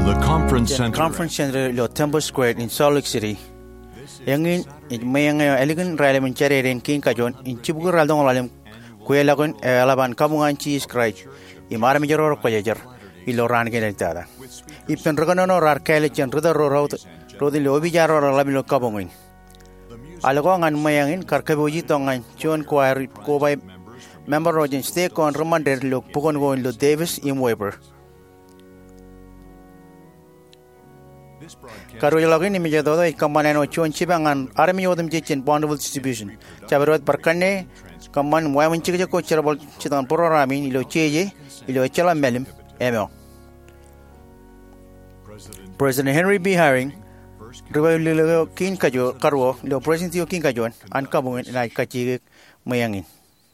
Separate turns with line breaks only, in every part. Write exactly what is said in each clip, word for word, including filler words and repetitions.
the Conference
Jan
Center.
Conference Center lo Temple Square in Salt Lake City. Yangin mayang elegant ralem chere ren king kajon in chibugur raldong lalem kuelagon alaban kabungan cheese crunch imara mijoro koyejer iloran genetada. Ipen rogono rar kele chen ruda rorot rodin lobi jaro lalem kabungin. Alagongan mayangin karkabuji tongan chon choir ko by member rogen stay kon romander lo pukon go in lo Davis im Weber. Karujalagan ni mijado da kamman eno chon chibangan army odam jechen bondable distribution chabarot parkanne kamman moyamin chige ko cherabol chitan programi ilo cheje ilo chala melim emo President Henry B. Haring Rivalo kin kajo karwo lo president kin kajon an kabungen na kachi mayangin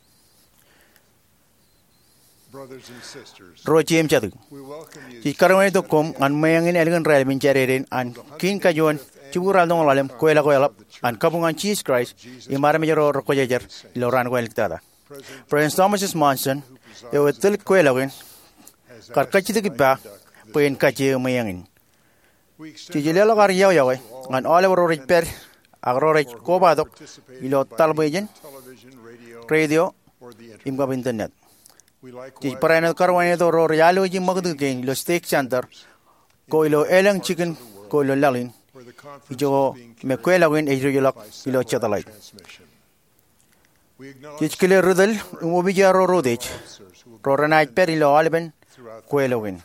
Rojem chadu. Ci karone to kom an mayangin elegan rail min chareren an kin kajon chibural dong lalem koela koela an kabungan cheese Christ imara mejoro rokojejer loran koel tada. President Thomas Monson e wetel koela gen karkachi de ba pen kachi mayangin. Ci jilelo gar yaw yaw an ole ro reper agro re kobadok ilo talboyen radio imga internet. Di parana karwane do ro yalo ji magdu gen lo steak center ko ilo elang chicken ko ilo lalin jo me kwela wen e yolak ilo chatalai kichkile rudal umobi jaro rodech ro ranai per ilo alben kwela wen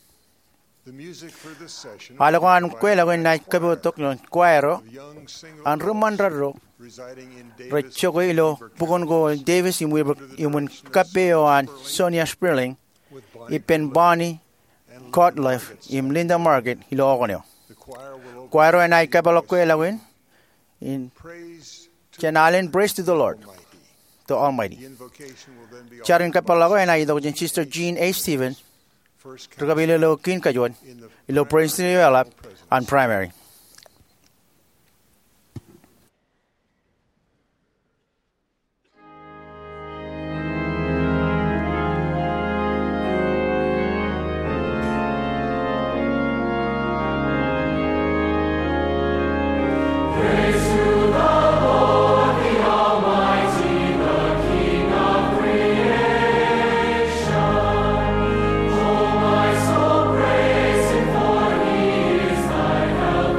alagan kwela wen nai kabo tok no kwaero an rumandro Rechogo ilo Pugongo Davis im Weber imun Capeo and Sonia Sperling ipen Bonnie Cotliff im Linda Market ilo ogoneo. Choir and I kapalo kwelawin in Chanalin praise to the Lord, the Almighty. Charin kapalago and I dogin Sister Jean A. Stevens Trugabilo Kin Kajon ilo praise to the and primary.
Help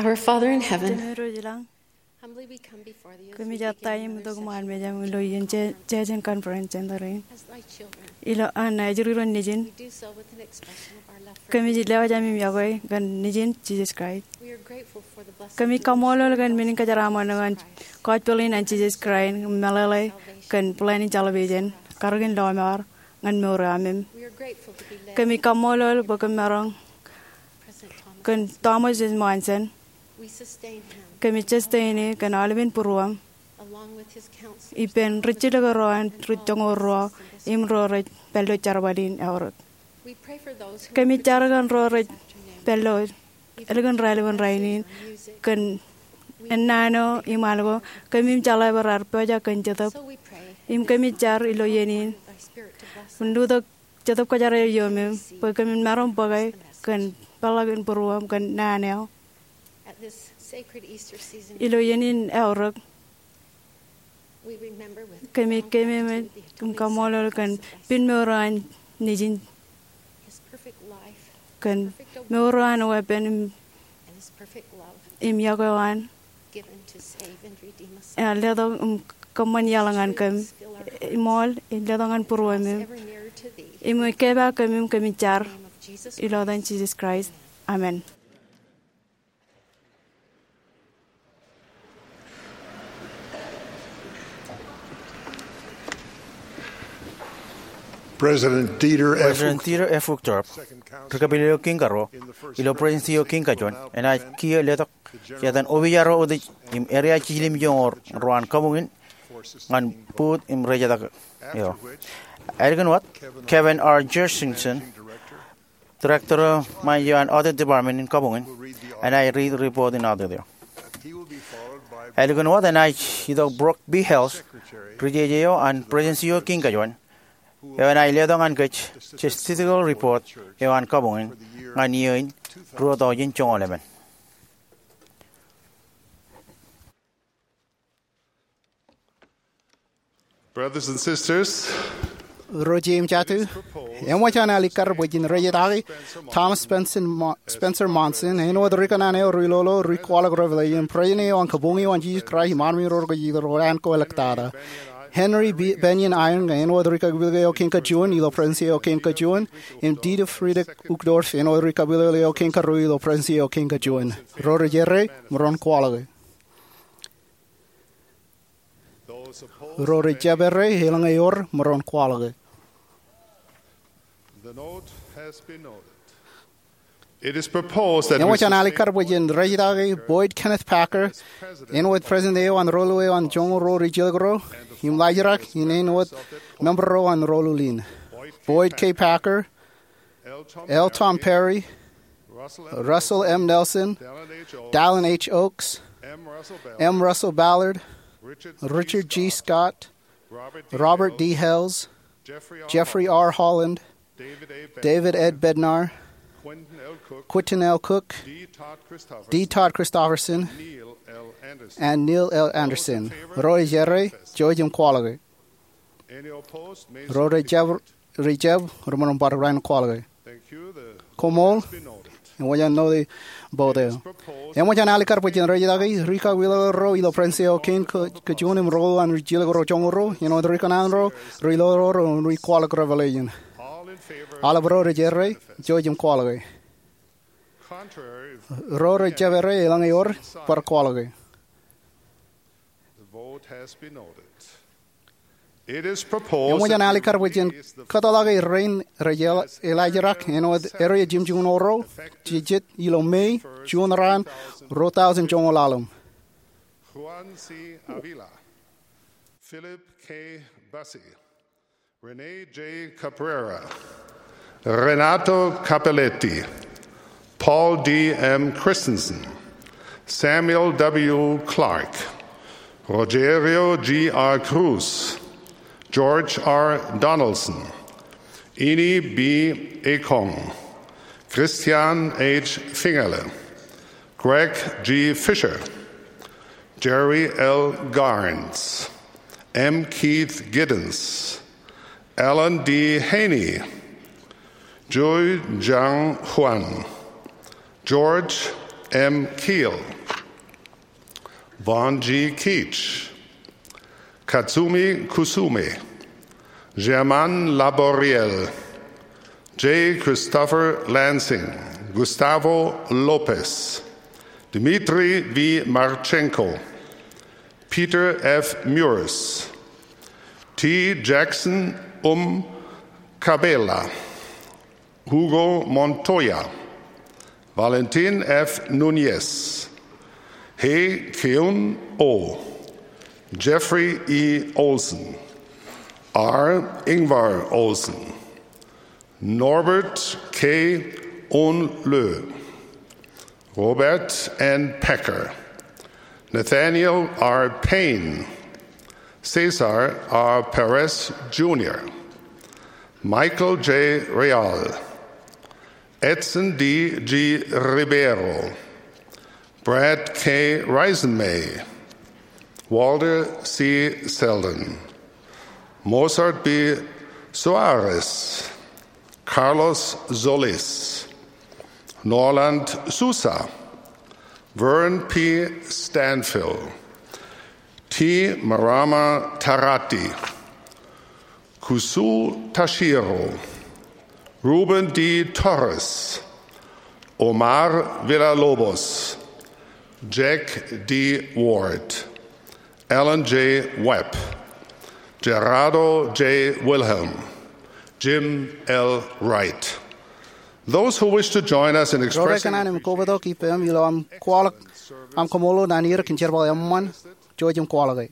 Our Father in heaven,
Temero jilang
humbly we come before thee as
kami
we begin
jatai
another
mudog man
session
me jam lo yin je je conference endarin
as thy children.
ilo ana jiruron nijin
We do so with an expression of our love for
kami
thee.
jilewa jami yagoy gan nijin Jesus Christ
We are grateful for the blessing
kami
of
kamolol gan
the
minin ka jarama dengan God pelin an Jesus Christ malalai kan planning television karagin lomar ngan moramim
We are grateful to be led
kami kamolol bokam marang
President Thomas.
kan Thomas Manson
We sustain him
kami chesteni kan alvin puruam
along with his counselors.
ipen richidagoroan richongoro imro rich pello charbalin aurot
We pray for those who
kami
are
charagan ro
participating
rich
this afternoon.
pello elegan relevan rainin
Music.
kan enano imalgo kami chala barar paja kan jatap
So we pray
im kami char ilo yenin
thy spirit to bless us.
mundudo jatap ka jare yome pa kami marom pagai kan palagan puruam kan naneo
At this sacred Easter season,
ilo yenin aurot
we remember with
kami
profound
kami
gratitude the
kum
atoning
kamolol kan
sacrifice,
pinmoran nijin
his perfect life
kan
perfect obedience,
moran wepen
and his perfect love
im yagoan
given to save and redeem us.
ledo um kaman yalangan kam
Fill our hearts,
imol ledangan puruam
ever nearer to thee.
im keba kami kami char
In the name of Jesus
ilo dan
Christ.
Jesus Christ amen.
President Dieter F.
President Tiro F. Uchtdorp, Rekabilio King Karo, Ilo Presidencio King Kajon, and I kia letok, Yatan Oviyaro Odi, im area Chilim Jong or Ruan Kabungin, and put im Rejadak. Yo. Ergan what? Kevin R. Jersensen, Director of my and Audit Department in Kabungin, and I read the report in other there.
He will be followed by
Ergan what? And I, Hido Brock B. Health, Rejayo and Presidencio King Kajon. Ewan ay ledong an kach statistical report ewan kabungin nga niyoin ruoto yin chong olemen.
brothers and sisters.
Rojim Chatu, Emwachana Likar Wajin Rayatari, Thomas Spencer, Mo- Spencer Monson, and what Ricanano, Rilolo, Riquala Revelation, Prayne on Kabungi on Jesus Christ, Marmi Roga, Roranco Electada, Henry B- Benyon Iron, and what Rica Vilio Kinka Jun, Ilo Prencio Kinka Jun, indeed of Friedrich Uckdorf, and what Rica Vilio Kinka Ruilo Prencio Kinka Jun, Rora Jerry, Moron Quality.
Those opposed,
Rora Jabere, Hilangayor, Moron Quality.
the note has been noted. It is proposed that
And
we
what an
sustain
alikar wajen Rajidagi, Boyd Kenneth Packer, in what President Eo and Rolway on John Ro Rijilgro, Him Lajarak, in what number row on Rolulin. Boyd K. Packer,
L. Tom,
L. Tom Perry,
Russell, M.
Russell M. Nelson,
Dallin H. Oaks,
Dallin H. Oaks,
M. Russell Bell,
M. Russell Ballard,
Richard,
Richard G.
Scott,
Scott,
Robert D.
Robert
Hales,
D. Hells,
Jeffrey R.
Jeffrey
Holland,
R. Holland,
David A. Bennett,
David Ed Bednar,
Quentin L. Cook,
Quentin L. Cook,
D. Todd Christopherson,
D. Todd Christopherson,
Neil L. Anderson.
and Neil L. Anderson. Roy Jerry, George M. Quality.
Any opposed? May
Rory
so
Jeb,
indicate.
Rejeb, Roman Barran Quality.
Thank you. The
Komol,
has been noted.
and what you know the both there.
Proposed
And what an alikar wajen Rajidagi, Rica Willow Ro, Ilo Prencio King, Kajunim Ro, and Gilgoro Chongoro, you know the Ricanandro, Riloro, and Requalic Revelation.
all in favor.
Alabro Jerry, George M. Quality.
Contrary,
Rory Jevere, Langayor, for Quality.
the vote has been noted. It is proposed
And what an
that we
alikar wajen
release the
Catalagi Rain Rajel Elijah, you know the area Jim Junoro, Jijit, Ilo May, Junaran, Rotas and John Olalum.
Juan C. Avila, Philip K. Bassi, Rene J. Caprera, Renato Capelletti, Paul D. M. Christensen, Samuel W. Clark, Rogerio G. R. Cruz, George R. Donaldson, Ini B. Ekong, Christian H. Fingerle, Greg G. Fisher, Jerry L. Garnes, M. Keith Giddens, Alan D. Haney, Joy Jiang Huan, George M. Keel, Vaughn G. Keach, Katsumi Kusume, Germain Laboriel, J. Christopher Lansing, Gustavo Lopez, Dmitry V. Marchenko, Peter F. Muris, T. Jackson Um Cabela, Hugo Montoya, Valentin F. Nunez, Hei Keun O, Jeffrey E. Olsen, R. Ingvar Olsen, Norbert K. Onlö, Robert N. Pecker, Nathaniel R. Payne, Cesar R. Perez Junior, Michael J. Real, Edson D. G. Ribeiro, Brad K. Reisenmay, Walter C. Selden, Mozart B. Soares, Carlos Solis, Norland Sousa, Vern P. Stanfill, T. Marama Tarati, Kusu Tashiro, Ruben D. Torres, Omar Villalobos, Jack D. Ward, Alan J. Webb, Gerardo J. Wilhelm, Jim L. Wright. Those who wish to join us in expressing
am kobodo ki pem yilo am kwalak am komolo nanir kin cherbal yamman jojum kwalagay.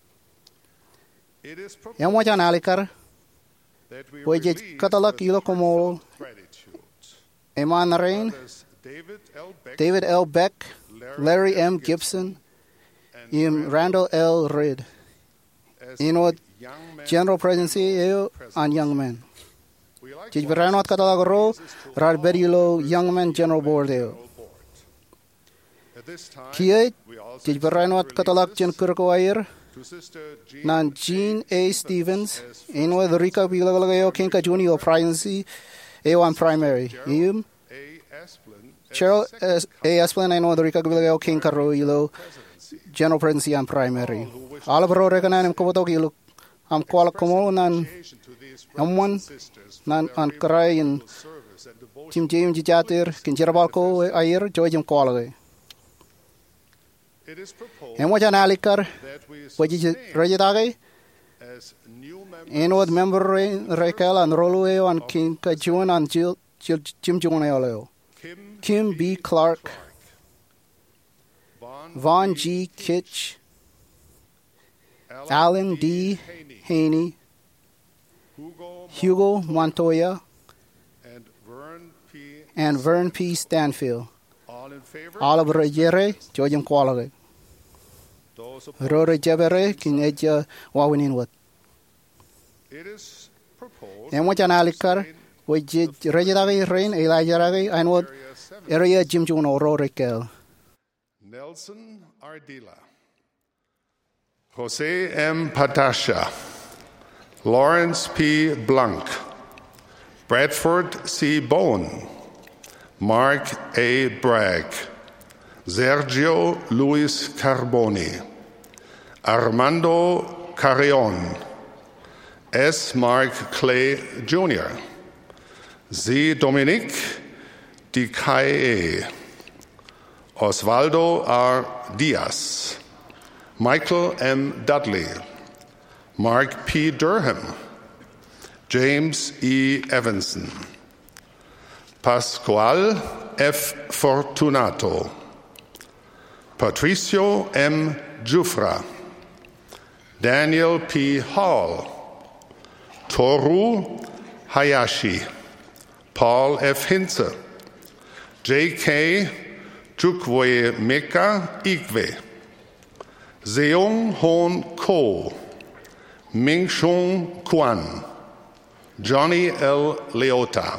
it is proposed
Yam wajan alikar
that we
Wajit
release
katalak
the
yilo komolo
gratitude.
Eman Rain,
Brothers David L. Beck,
David L. Beck, Larry M. Gibson,
and
Im Randall L. Reed.
as
You know,
young men,
General Presidency and young men.
we like
Jij bereidt katalak ro rad berilo young men General Board eo.
At this time,
Kiet
we also
jij bereidt katalak Jen Kurkoair
to Sister Jean
nan Jean A. Stevens in with Rika Bilagalayo Kinka Junior Presidency A one Primary. Im
A. Asplin as
Cheryl
second
S- A. Esplin and with Rika Bilagalayo Kinka Roilo
presidency.
General Presidency and Primary. All of our recognizing Kobotoki am kwala komo nan
Occasion to these
am one
sisters for
nan
their
an karay in
service and devotion.
Tim James Jatir kin Jerabalko ayer Jojim kwala.
It is proposed
En wajan alikar
that we
waji
sustain
rajadagay
as new members
en with member Raquel and Rolueo and King Kajuan and Jill Jim Juneo.
Kim,
Kim B. Clark,
Vaughn,
Vaughn G. Kitch, Alan D.
Haney,
Haney,
Hugo,
Hugo Montoya,
and Vern P.
and Vern P. Stanfield.
All in favor?
Oliver Yere, Jojim Qualagay.
Those opposed?
Rore Jebere, King Edja Wawinin wat.
It is proposed
En wajan alikar waji rajadagay rain Elijah and what
area seven,
area Jim Juno Raquel.
Nelson Ardila, Jose M. Patasha, Lawrence P. Blanc, Bradford C. Bowen, Mark A. Bragg, Sergio Luis Carboni, Armando Carrion, S. Mark Clay Junior, Z. Dominique Di Cae, Osvaldo R. Diaz, Michael M. Dudley, Mark P. Durham, James E. Evanson, Pascual F. Fortunato, Patricio M. Jufra, Daniel P. Hall, Toru Hayashi, Paul F. Hinze, J K. Chukwe Meka Igwe, Seong Hon Ko, Ming Shung Kwan, Johnny L. Leota,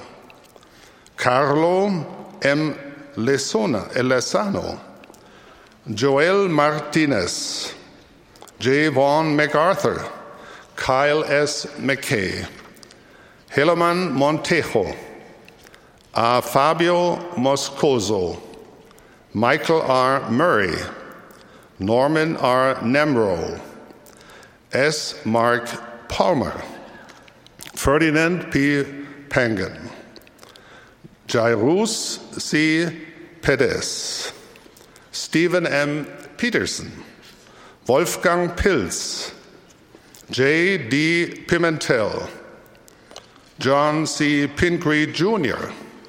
Carlo M. Lesona, Lesano, Joel Martinez, J. Vaughn MacArthur, Kyle S. McKay, Helaman Montejo, A. Fabio Moscoso, Michael R. Murray, Norman R. Nemro, S. Mark Palmer, Ferdinand P. Pangan, Jairus C. Perez, Stephen M. Peterson, Wolfgang Pilz, J. D. Pimentel, John C. Pingree Junior,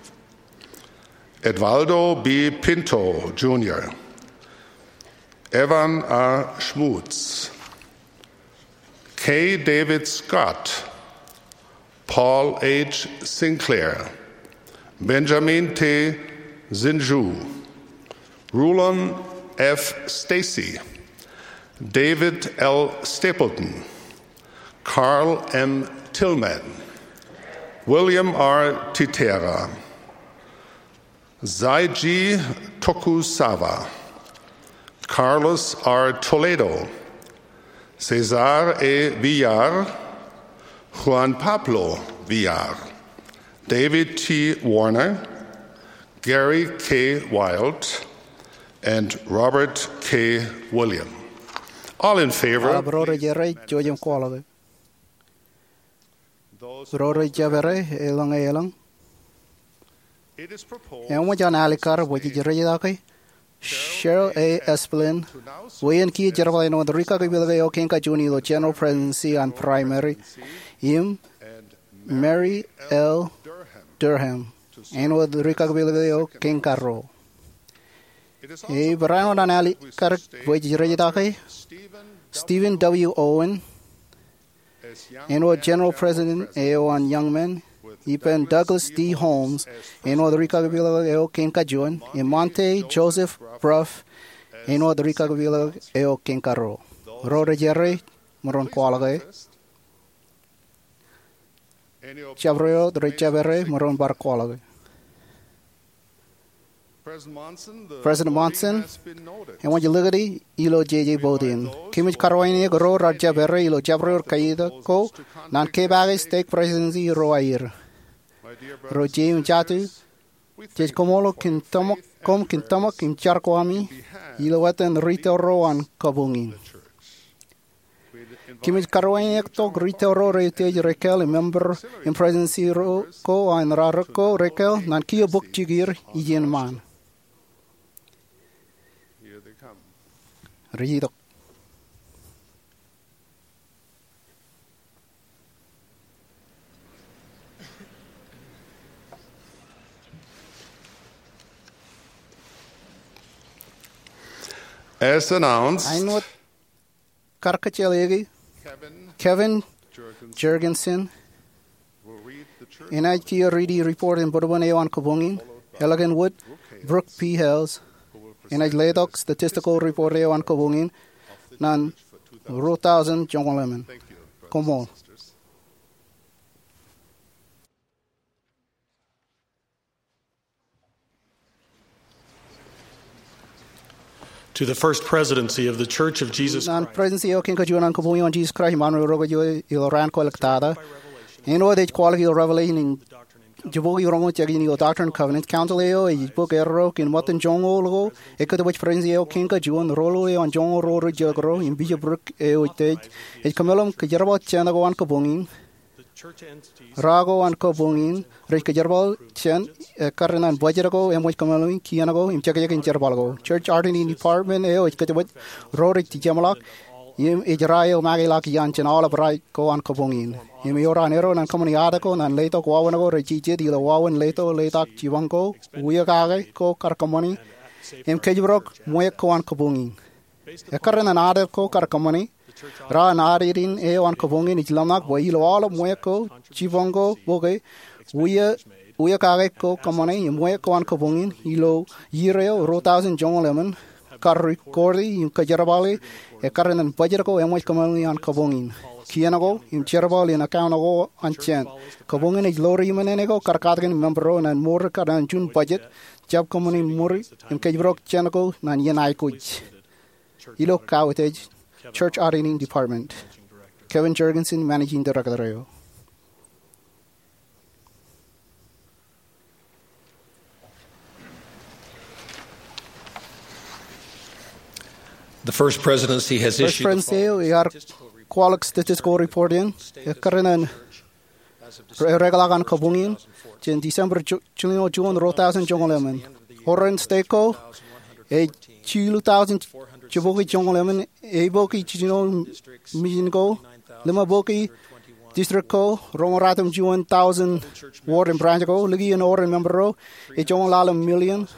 Edvaldo B. Pinto Junior, Evan R. Schmutz, K. David Scott, Paul H. Sinclair, Benjamin T. Zinju, Rulon F. Stacy, David L. Stapleton, Carl M. Tillman, William R. Titera, Zaiji Tokusawa, Carlos R. Toledo, Cesar E. Villar, Juan Pablo Villar, David T. Warner, Gary K. Wild, and Robert K. William. All in favor.
Brother Jerry, Jojem Quality. Brother Javere, Elang Elang.
It is proposed
And what John Alikar, what did you read? Okay. Cheryl A. Esplin, Wayan Key, Jervai, no, the Rika Villaveo, Kinka Junior, General Presidency and Primary, Im, Mary L. Durham, and with the Rika Villaveo, Kinka Ro. A Brian on Alikar, what did you read? Okay. Stephen W. Owen, and what General President A O and Young Men. Ipen Douglas D. Holmes, and what the Rika Villaveo, Kinka Juan, and Monte Joseph Bruff, and what the Rika Villaveo, Kinka Ro. Rode Jerry, Moron Qualagay. Chavrio, the Richavere, Moron Bar Qualagay. President Monson, and when you look at it, Ilo J J Bodin, Kimich Carwani, Goro, Raja Berre, Ilo Jabro, Kaida, Ko, Nan Kebag, Stake Presidency, Roair. Rojim Jatu, Jej Komolo, Kintomok, Kom Kintomok, in Charkwami, Ilo Watan, Rito Ro, and Kabungin. Kimich Carwani, Tok, Rito Ro, Rete, Rekel, a member in Presidency, Ro, Ko, and Rarako, Rekel, Nan Kia Book Jigir, Ian Man. Read
As announced,
I know Karkachelegi,
Kevin,
Kevin
Jurgensen
Jurgensen,
will read the church
and I Kia Reedy report in Borbane on Kabungin, Elegant Wood, Brooke P. Hells, and I Ladok statistical report on Kabungin, Nan Ro Thousand John Lemon.
Thank you, brothers
Come on.
and sisters.
To the First Presidency of the Church of Jesus
Nan
Christ.
presidency o King Kajuan Kabungin on Jesus Christ, Manuel Rogajo, Iloran Collectada, and what they quality of revelation in Jabugi Romo Chagini, Doctrine and Covenant, Council A O, a book error in Motten Jongo logo, a cut of which Presidency o King Kajuan, Rolo on Jongo Roro Jagro, in Bijabrook, a Tate, a Camelum Kajarabo Chanago and Kabungin.
The church entities
Rago and Kobungin, Rika Jerbal, Chen, Karan and Bajarago, and which Kamalin, Kianago, in Chakak and Jerbalago. Church Artini Department, A, which Katawit, Rorik Tijamalak, Yim Ijrayo, Magilak Yanchan, all of right, go on Kobungin. Yim Yora Nero and Company Article, and later Wawanago, Rejiji, the Wawan, later, later Chivanko, Uyagage, Ko Karkamoni, Yim Kajibrok, Moyako and Kobungin. A Karan and Article Karkamoni. Ra Naririn E on Kabungin, Islamak, Wailo, Moeko, Chivongo, Boge, Uya, Uyakako, Kamane, Moeko on Kabungin, Ilo, Yireo, Rothausen, John Lemon, Karri Cordi, in Kajarabali, a Karan and Bajako, and White Kamani on Kabungin. Kianago, in Cherabal, in Akanago, and Chen. Kabungin is Lori Manego, Karkatan, Membron, and Morka and June budget, Jab Kamani Muri, in Kajibrok, Chanago, Nan Yanaikuch. Ilo Cowtage. Church Auditing Department. Kevin Jurgensen, Managing Director.
The First Presidency has
First
issued the
presidency
following
iar
statistical report.
qualak statistical reporting karinan regalagan kabungin jen December chungo June ro thousand jongolemen horen steko e chilu thousand chiboki jongolemen e boki chino mijingo lima boki district ko rongoratum juan thousand ward and branch ko ligi an order member ro e jongolalam million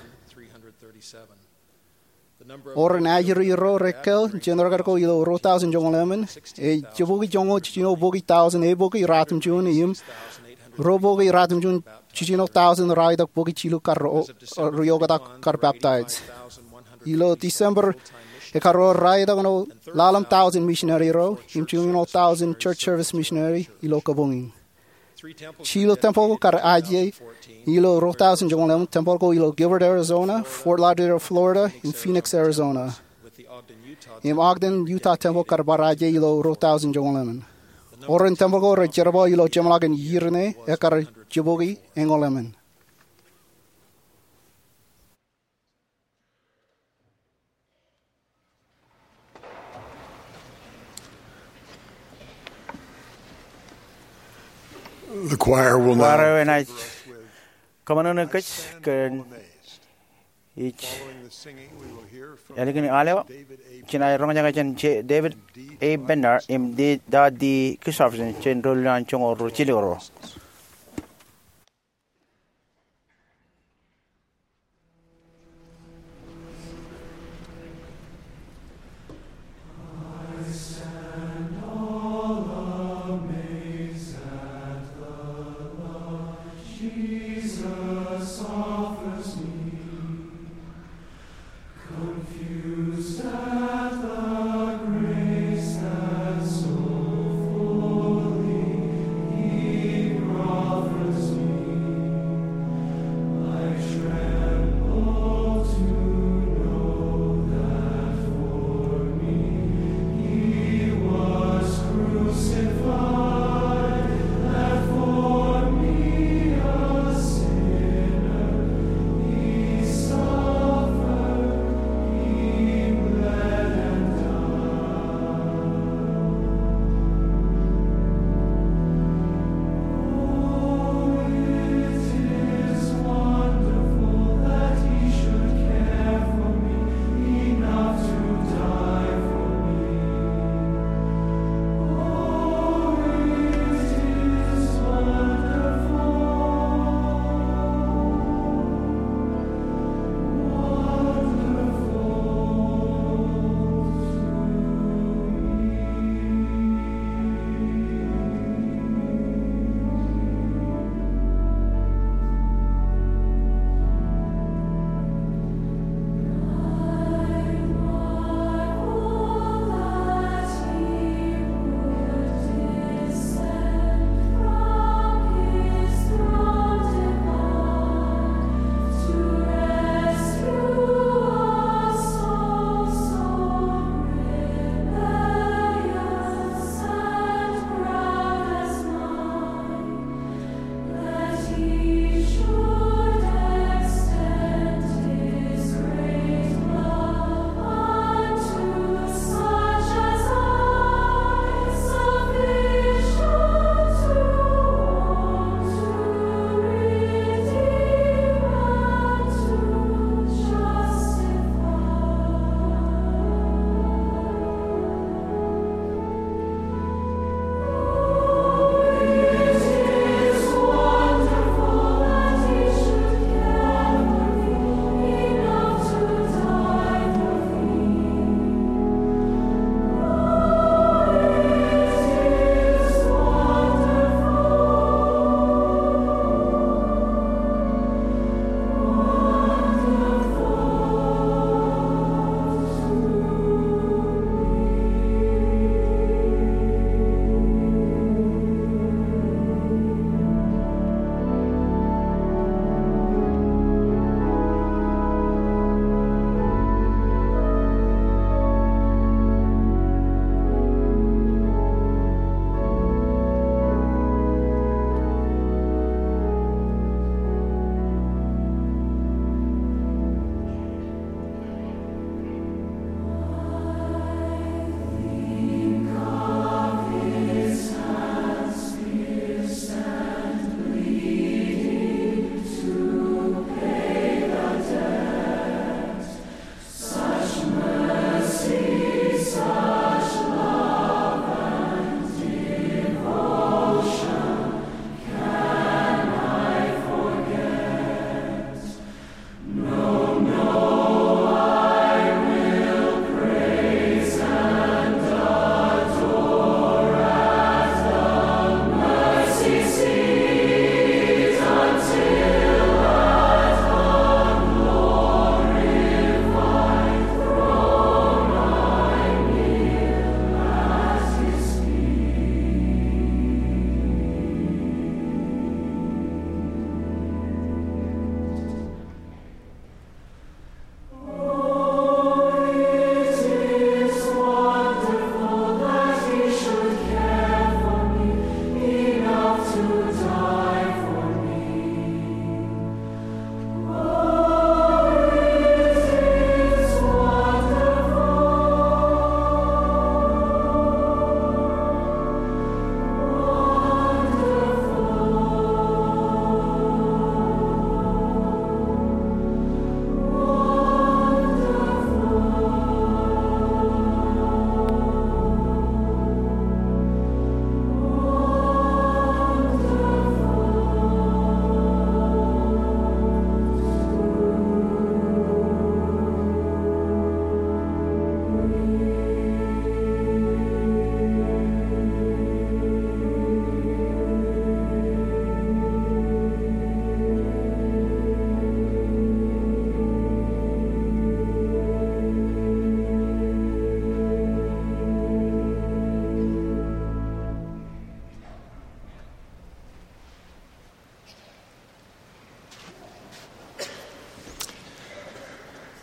Oren ajiri ro rekel general ko ilo ro thousand jongolemen e chiboki jongo chino boki thousand e boki ratum jun im ro boki ratum jun chino thousand raidak boki chilu kar ryoga kar baptized ilo December e karo raidak no lalam thousand missionary ro im chino thousand church service missionary ilo kabungi Chilo temple ko kar aje ilo ro thousand jongolemen temple ko ilo Gilbert Arizona Fort Lauderdale Florida in Phoenix Arizona im Ogden Utah temple kar baraje ilo ro thousand jongolemen Oren temple ko rejerbo ilo jamlagan yirne e kar jibogi engolemen
The choir will now.
Wara when I come on a catch can each
Following the singing, we will hear from
elegant alewa
David A.
china ronga chen David A Benner im di da di Christopherson chen rolan chongo ro chiloro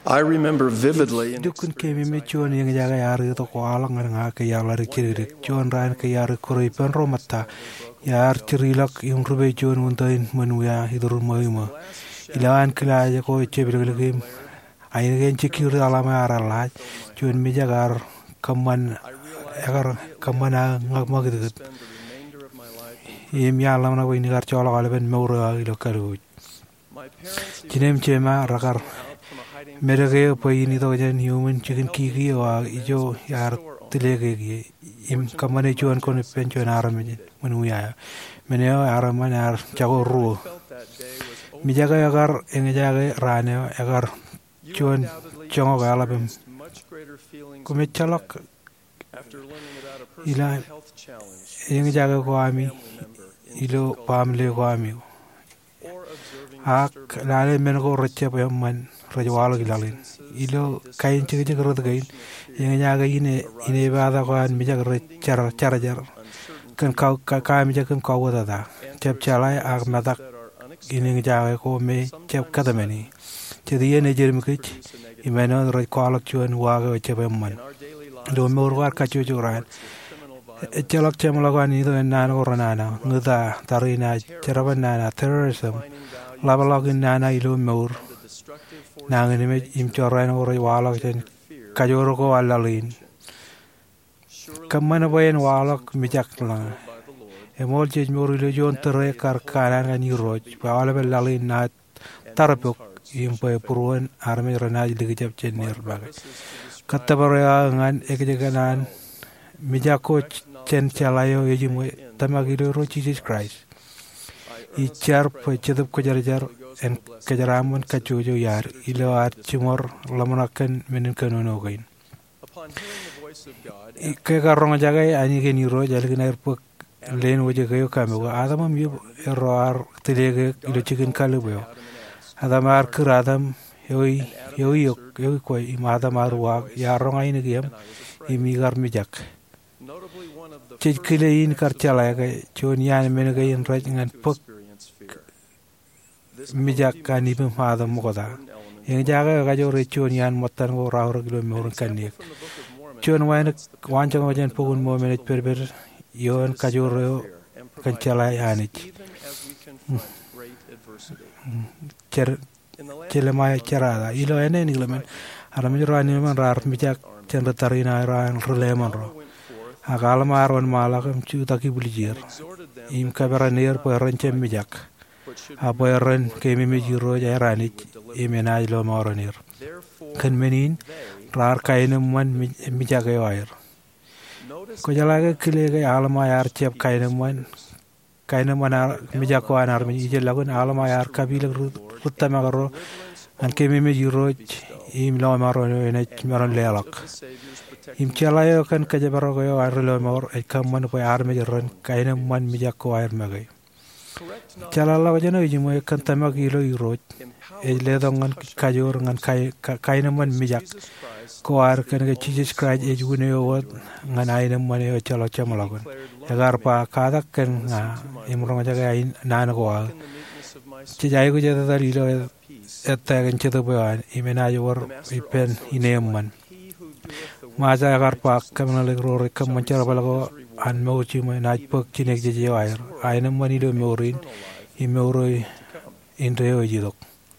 I remember vividly an
dukun kemi me chuan yang jaga yar to ko alang nga ke yar lar chirik chuan ran ke yar kuroi pen romata yar chirilak yung rube chuan untain manuya hidur moima ilan kila ja ko chebirgem ayin gen chikir alama arala chuan me jagar kaman agar kamana ngak magid yem yalam na wini gar chola galen mawra ilo karu chinem chema rakar merege poini to jan human chicken kiki wa ijo yar tilege gi im kamane chuan kon pen chuan arame manuya meneo arama yar chago ru mi jaga agar eng jaga rane agar chuan chongo gala bem kume chalak ila eng jaga ko ami ilo pamle ko ami ak lale men ko roche pa man rajwalo gilalin ilo kain chige chige rod gain yang jaga ine ine bada ko an mi jaga char char jar kan ka ka mi jaga kan ko wada chep chalai ak madak ine jaga ko me chep kadameni chedi ene jermi kich imeno roj ko alak chuan waga chep man do mor war ka chu chu ran chalak chamalagan ni do nan ko ranana nguda tarina charabanana terrorism labalogin nana ilo mor nangani me im choran oro walak chen kajoro ko alalin kamana boyen walak mijak la emol je mor ilo jon tere kar kanan ni roj wala belalin na tarpok im pe puruan arme ranaj ligi jap chen ner baga katabara ngan ekjeganan mijako chen chalayo yejimo tamagilo ro Jesus Christ ichar pe chedap ko jar jar en kajaramun kachujo yar ilo at chimor lamunakan menin kanono gain ke garong jagai ani ke niro jalgin air puk len woje gayo kame adama mi roar telege ilo chicken kalubo adama ar kuradam yoi yoi yoi ko imada marwa yarong aini gem imigar mijak chej kilein karchala ga chonian men gain raj ngan puk mijak kani pem hada mokoda yang jaga ga jo rechon yan motan go rawr gilo mor kanik chon wan wanchang wajen pugun mo menet perber yon kajoro kanchala yanich cer celema cerada ilo ene ni lemen aram joro ani man rar mijak chen tarina ran releman ro agala marwan malakam chu taki bulijir im kabara ner po ranchem mijak apa ran kemi me jiro ja ranich imenaj lo moronir kan menin rar kainem man mi jaga wair ko jalaga kile ga alma yar chep kainem man kainem man mi jakko anar mi je lagun alma yar kabila rutta magaro an kemi me jiro im lo moronir ene maron lelak im chalayo kan kajabaro go ar lo mor e kam man ko ar me ron kainem man mi jakko wair magai chalala wajano ijimo kan tamak ilo iroj e ledongan kajor ngan kai kainaman mijak ko ar kan ga Jesus Christ e june yo ngan aina mane o chalo chamalagon agar pa kadak kan na imrong jaga ain nan ko ci jay ko jada dar ilo etta gan chedo ban imena yor ipen inemman maja agar pa kamna le ro kam manchara balago an mawchi ma naj pok chinek je je wair aina mani do morin i mawroi indreo jidok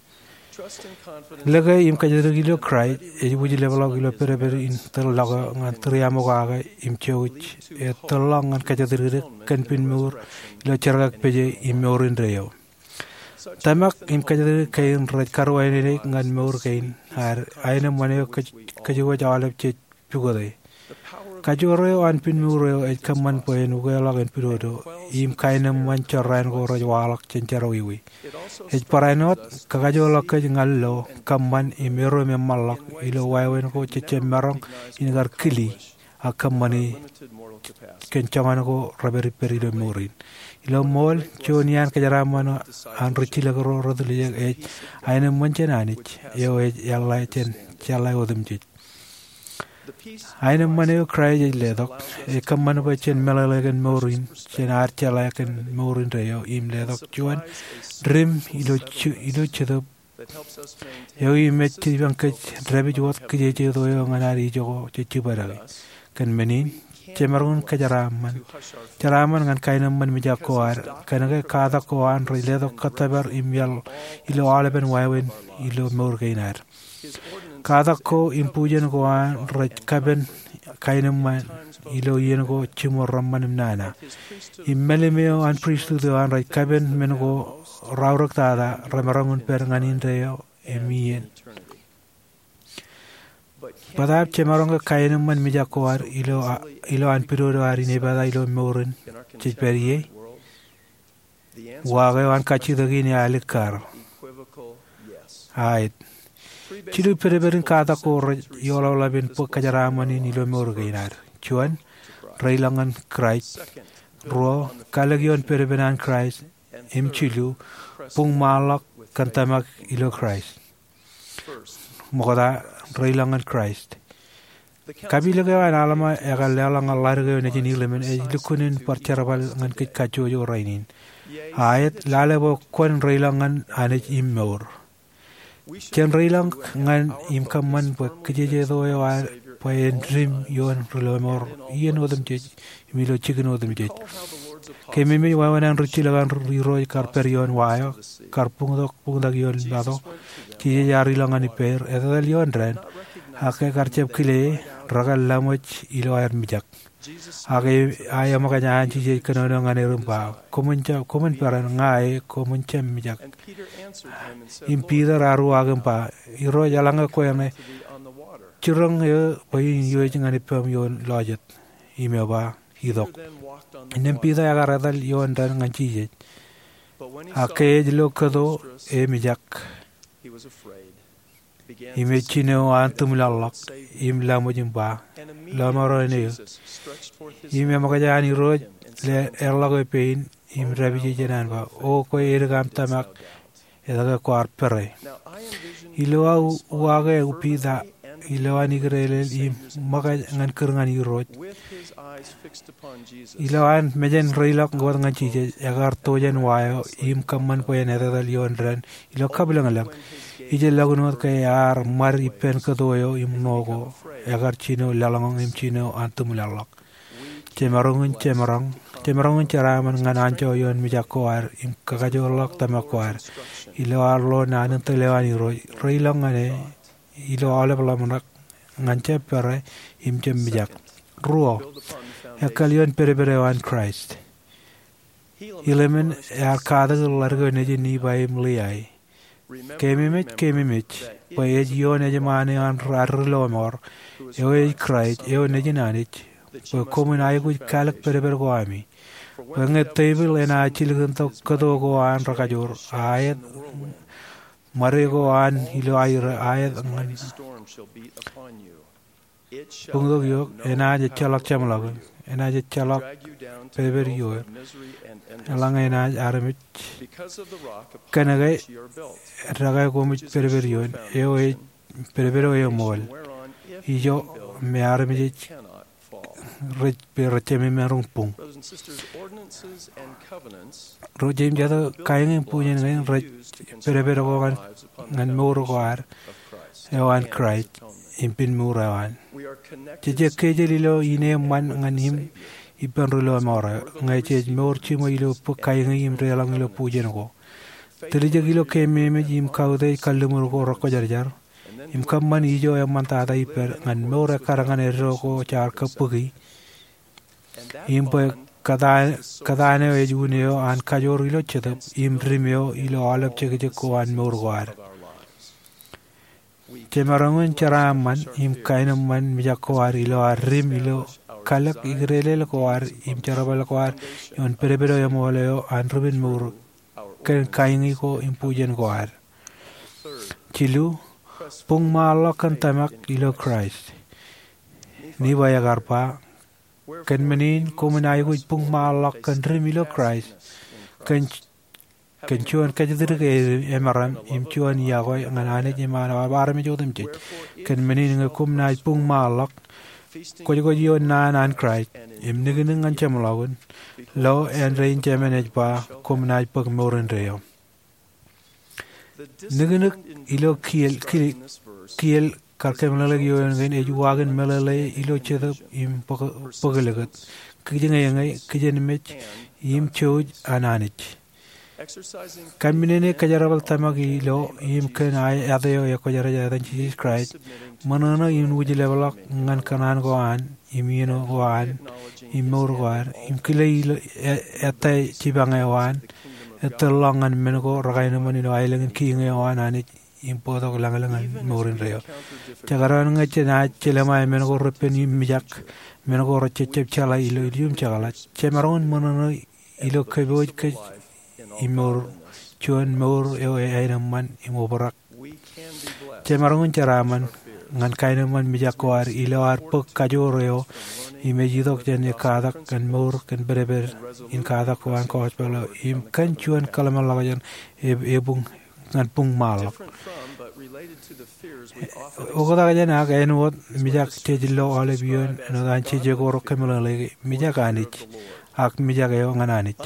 lega im kajero gilo cry e buji level gilo pere pere in tel laga ngan triamo ga im cheuch e tolong ngan kajero kan pin mur lo cergak peje im morin reo tamak im kajero kain raj karwai ne ngan mur kain har aina mane kajo jawalep che pugode kajoro an pin muro e kaman poen ugela gen pirodo im kainem man choran go ro walak chencero wi e paranot kajolo ka ngallo kaman imero me malak ilo wawen ko cheche marong ingar kili akamani kenchaman go raberi perido morin ilo mol chonian kajaramano an richila go rodli e ainem manchenanich yo e yalla chen chala odum chich aina mane cry je ledok e kamman ba chen melalagan morin chen archala kan morin reyo im ledok chuan dream ilo chu ilo chedo Yo met bang ke rebi jot ke je do yo nganari jo je chibara kan menin cemarun ke jaraman jaraman ngan kainam man mi jakoar kan ke kada ko an rile do katabar imyal ilo alben wawen ilo mor gainar kada ko impujen ko an raj kaben kainam man ilo yen go chimor ramman nana immelemeo an pristu do an raj kaben men go rawrak tada ramarangun per nganin reo emien badab cemarong kainam man mi jakoar ilo ilo an pirodo ari ne bada ilo moren chperie waga an kachi dagini alikar ait chilu pereberin kata ko yolo labin po kajaramani ilo mor gainar chuan railangan Christ ro kalagion perebenan Christ im chilu pung malak kantamak ilo Christ mokoda railangan Christ kabila ga alama egal lalang larga ne jini lemen e lukunin parcharabal ngan kit kacho yo rainin ayat lalebo kon railangan ane immor chen railang ngan im kamman ba kije do yo payen dream yon relomor yen odem je milo chicken odem je kemi mi wawan ruchilagan riro karperion wayo karpung dok pung dag yon lado ki yari langan iper edal yon ren ake karchep kile ragal lamoch ilo air mijak ake aya makanya anchi je kanono ngane rumpa komuncha komun paran ngai komuncha mijak impida raru agempa iro jalanga koyame churang yo payin yo ngane pam yon lojet imeba hidok inem pida agaradal yon dan nganchi je ake jlo kado e mijak ime chino antum lalak im lamo jimba lamaro ne ime makajani roj le erlago pein im rabi jenan ba o ko ergam tamak edaga kwar pere ilo au wage upida ilo ani grele im makaj ngan kerngan roj ilo an mejen reilak god ngan chije agar tojen wayo im kamman ko en edal yon ran ilo kablang lang ije lagunot kay ar mar ipen kadoyo im nogo agar chino lalang im chino antum lalak cemarong cemarong cemarong caraman ngan ancho yon mijakoar im kakajolak tamakoar ilo arlo nanan telewani roi reilang ane ilo ale balamunak ngan cepere im cem mijak ruo ekalion pereberewan Christ ilemen ar kada largo neje ni bay mliai kemimit kemimit paye yon neje mane an rarlo mor yo e Christ yo neje nanich pa komun ay ku kalak pereber ko ami pange table ena chilgun to kado go an rakajur ayat mare go an ilo ay ayat ngan pungdo yo ena je chalak chamlag ena je chalak pereber yo alang ena aramit kanagai ragai ko mit pereber yo yo e pereber yo mol iyo me aramit rich percheme merung pung rojem jado kaing punya ngai rich pereber ko kan ngan mur ko ar ewan Christ impin murawan jeje kejelilo ine man ngan him ipan rulo mora ngai che mor chimo ilo pu kaing im relang ilo pujen ko telije gilo keme me jim kaude kallumur ko roko jarjar im kamman ijo yang manta dai per ngan mora karangan ero ko char kapugi im pe kada kada ne ejuneo an kajor ilo chedap im rimeo ilo alap chege ko an mor war Cemarangun caraman im kainam man mijakwar ilo arrim ilo kalak igrele ko ar im charabal ko ar yon perebero yamoleo an rubin mur ken kaingi ko impujen ko ar chilu pung malakan tamak ilo Christ ni baya garpa ken menin komunai ko pung malakan rim ilo Christ ken ken chuan kajidir ke emaram im chuan ya ko nganane jemana bar me jodem je ken menin ngakum nai pung malak ko ko yo na nan Christ im nigin ngan chamlawen lo en rein jemenej pa komunai pag moren reo Nignik ilo kiel kiel karkem lalag yon gen ejuwagen melale ilo chedap im pogelegat kijinga yangai kijenimech im choj ananich Kaminene kajarabal tamagi lo im ken ay adayo ya kajaraja dan Jesus Christ manana im wuji levelak ngan kanan goan im yino goan im mor goan im kilai etay chibanga goan etelangan mengo ragaina manino ailengan kinga goan ani im podo langalangan morin reo chagaran ngache na chelema mengo repeni mijak mengo rochechep chala ilo idium chala chemaron manana ilo keboj ke imor chuan mor eo e man imoborak chemaron charaman ngan kaina man mijakwar ilo ar pok kajoreo imejidok jen kadak kan mor kan bereber in kadak wan ko pelo im kan chuan kalamalagan ebung ngan pung mal ogoda jen ag enot mijak tejilo olebion no dan chejegoro kemelale mijakanich ak mijageo ngananich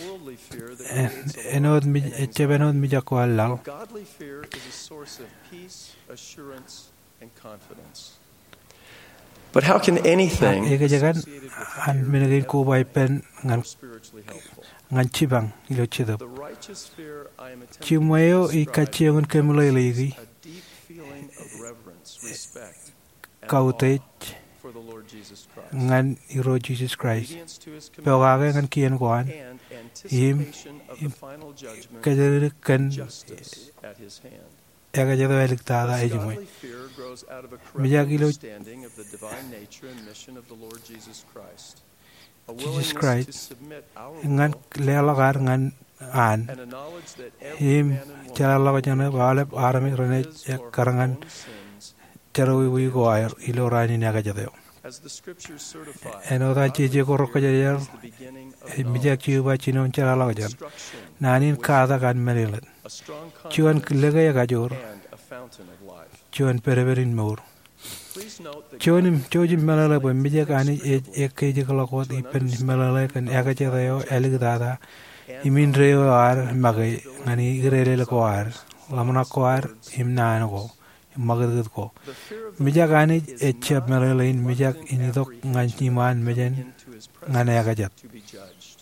enod chebenod mijakwal lao
Godly fear is a source of peace, assurance, and confidence. But how can anything
ege jagan an menegen ko bai pen ngan
spiritually helpful?
ngan chibang ilo chedap
The righteous fear I am attempting
chimayo
to
i
describe
kachengun kemelale gi
a deep feeling of reverence, respect, and
kautech
awe for the Lord Jesus Christ.
ngan iro Jesus Christ
Obedience to his
pewage
commandments
ngan kien kwan
and anticipation of the final judgment
kajer kan
justice at his hand.
ega jado eliktada ejumoy
Godly fear grows out of a correct
Mijagilo-
understanding of the divine nature and mission of the Lord Jesus Christ. A
Jesus
willingness
Christ
to submit our
ngan
will
lelagar ngan an
and a knowledge that every
him
man and woman
chalala jana balep arame rene
his or her
karangan
own sins,
charawi wi go air ilo rani naga jado
as the scriptures certify.
eno da cheje ko rokko jayer
is the beginning of
mijak chi ba chinon chalala jan
instruction,
nanin kada kan merilan
a strong
chuan
confidence,
lega ya gajor
and a fountain of life.
chuan pereberin mor
Please note that
chuanim chojim melala ba mijak ani e keje kala ko ipen melala kan ega jado eligdada imin reo ar magai ngani grele ko ar lamna ko ar imnan ko magad ko
the fear of
mijak ani echap melalain mijak inidok ngantiman mejen
into his presence
ngana ya gajat
to be judged.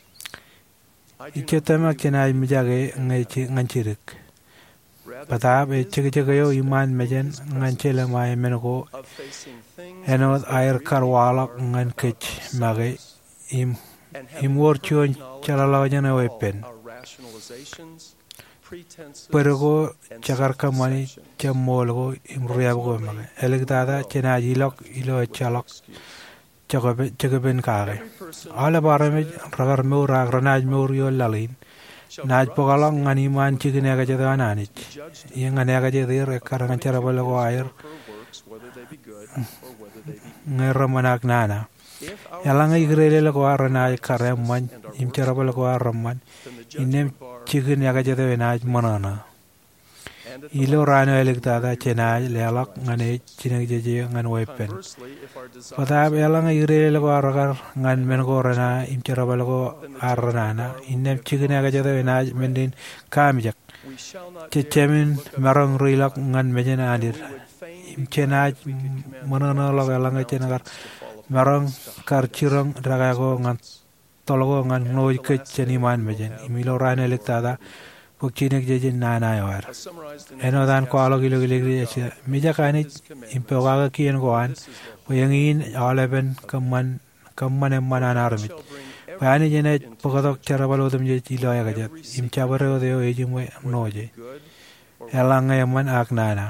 I do not
ichetama
believe
kenai mijage ngai nganchirik
rather
patab e
it is
chege chege yo iman mejen nganchele mai mengo
of facing things
enod
that
air
really
karwala
are
ngan
above
kech
ourselves,
mage im
and having
im wor
perfect
chuon
knowledge
chalala
of
jana
all
wepen
our rationalizations, pretenses,
pergo
and
chagar kamani
self-deceptions.
chamolgo im riabgo mage eligdada chena jilok ilo chalok chagabe chagaben kage
Every person
ala barame ragar meura granaj meur yo lalin naj pogalong ngani man chigine ga jadananich
judged
yengane ga jadir karangan cara balago air
her works, whether they be good or whether they be
ngeramanak nana
if our
yalanga igrele la ko arana kare man im cara balago arman
then the
inem
judgment bar
chigine ga jadanaj manana
and at the
ilo rano eliktada chenaj lelak ngane chinag jeje ngan wepen
conversely, if our desire
Padab yalanga igrele la ko aragar ngan men ko rana im cara balago arana inem chigine ga jadanaj mendin kamjak
we shall not dare
chechemin
look up
marang rilak ngan mejena adir
we would fain
im chenaj manana la yalanga chenagar marang karchirang dragago ngan tologo ngan noy ke cheniman mejen imilo rane lektada pokchinek jeje nana yawar
as summarized in
eno dan ko alo gilo gilegri eche mija kani impewaga kien goan oyangin aleben kamman kamman emman armit
shall bring every
bani jene pogadok charabalodum je ilo yagajet im chabare odeo ejimo noje
good or
yalanga emman aknana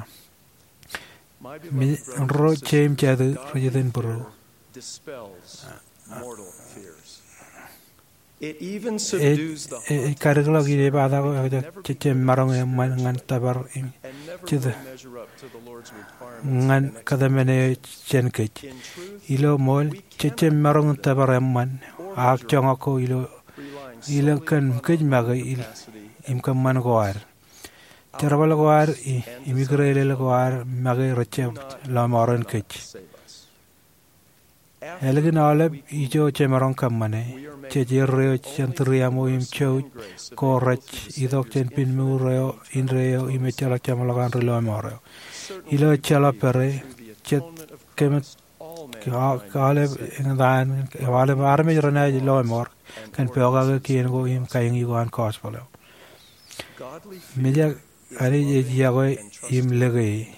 my
mi
beloved
ro
brothers and
chem
sisters,
chadu
godly
rojeden pro
fear dispels mortal fears. It even
e
subdues the heart
karglo gire bada ko cheche marong emman ngan tabar im
and never
chida
will measure up to the Lord's requirements.
ngan
and
kadamene chenkech
In truth,
ilo mol cheche marong tabar emman ak chonga ko ilo
relying
ilo
solely
kan
upon
kej
our
maga
own
il
capacity
im kam man ko ar charabal ko ar imi grele ko ar maga roche la maron kech
to save us.
Elgin Oleb, Ijo Chemarong Kamane, Chejereo Chantriamo im Chow, Korach, Idok Chen Pin Mureo, Inreo, Imechala Chamalagan Relo Moreo. Ilo Chala Pere, Chet Kemet Kaleb in Van, Kaleb Army Renai Loimor, can Poga Kiengo im Kaying Yuan Cospolo. Media Ari Yago im Legay.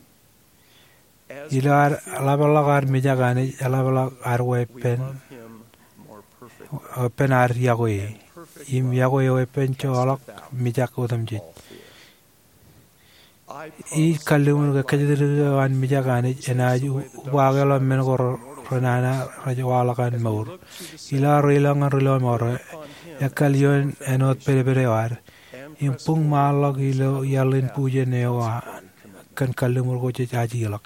Ilar Alabalagar Mijagani, Alabala Arwe Pen, Pen Ar Yagoe, Im Yagoe Pen Cholok, Mijakodamjit. I Kalum Kajir and Mijagani, and I Wagala Menor Renana, Rajawalakan Moor, Ilar Rilang and Rilomore, Yakalion and not Pereberear, in Pung Malog Ilo Yalin Pujaneo, can Kalumur Goja Ajilok.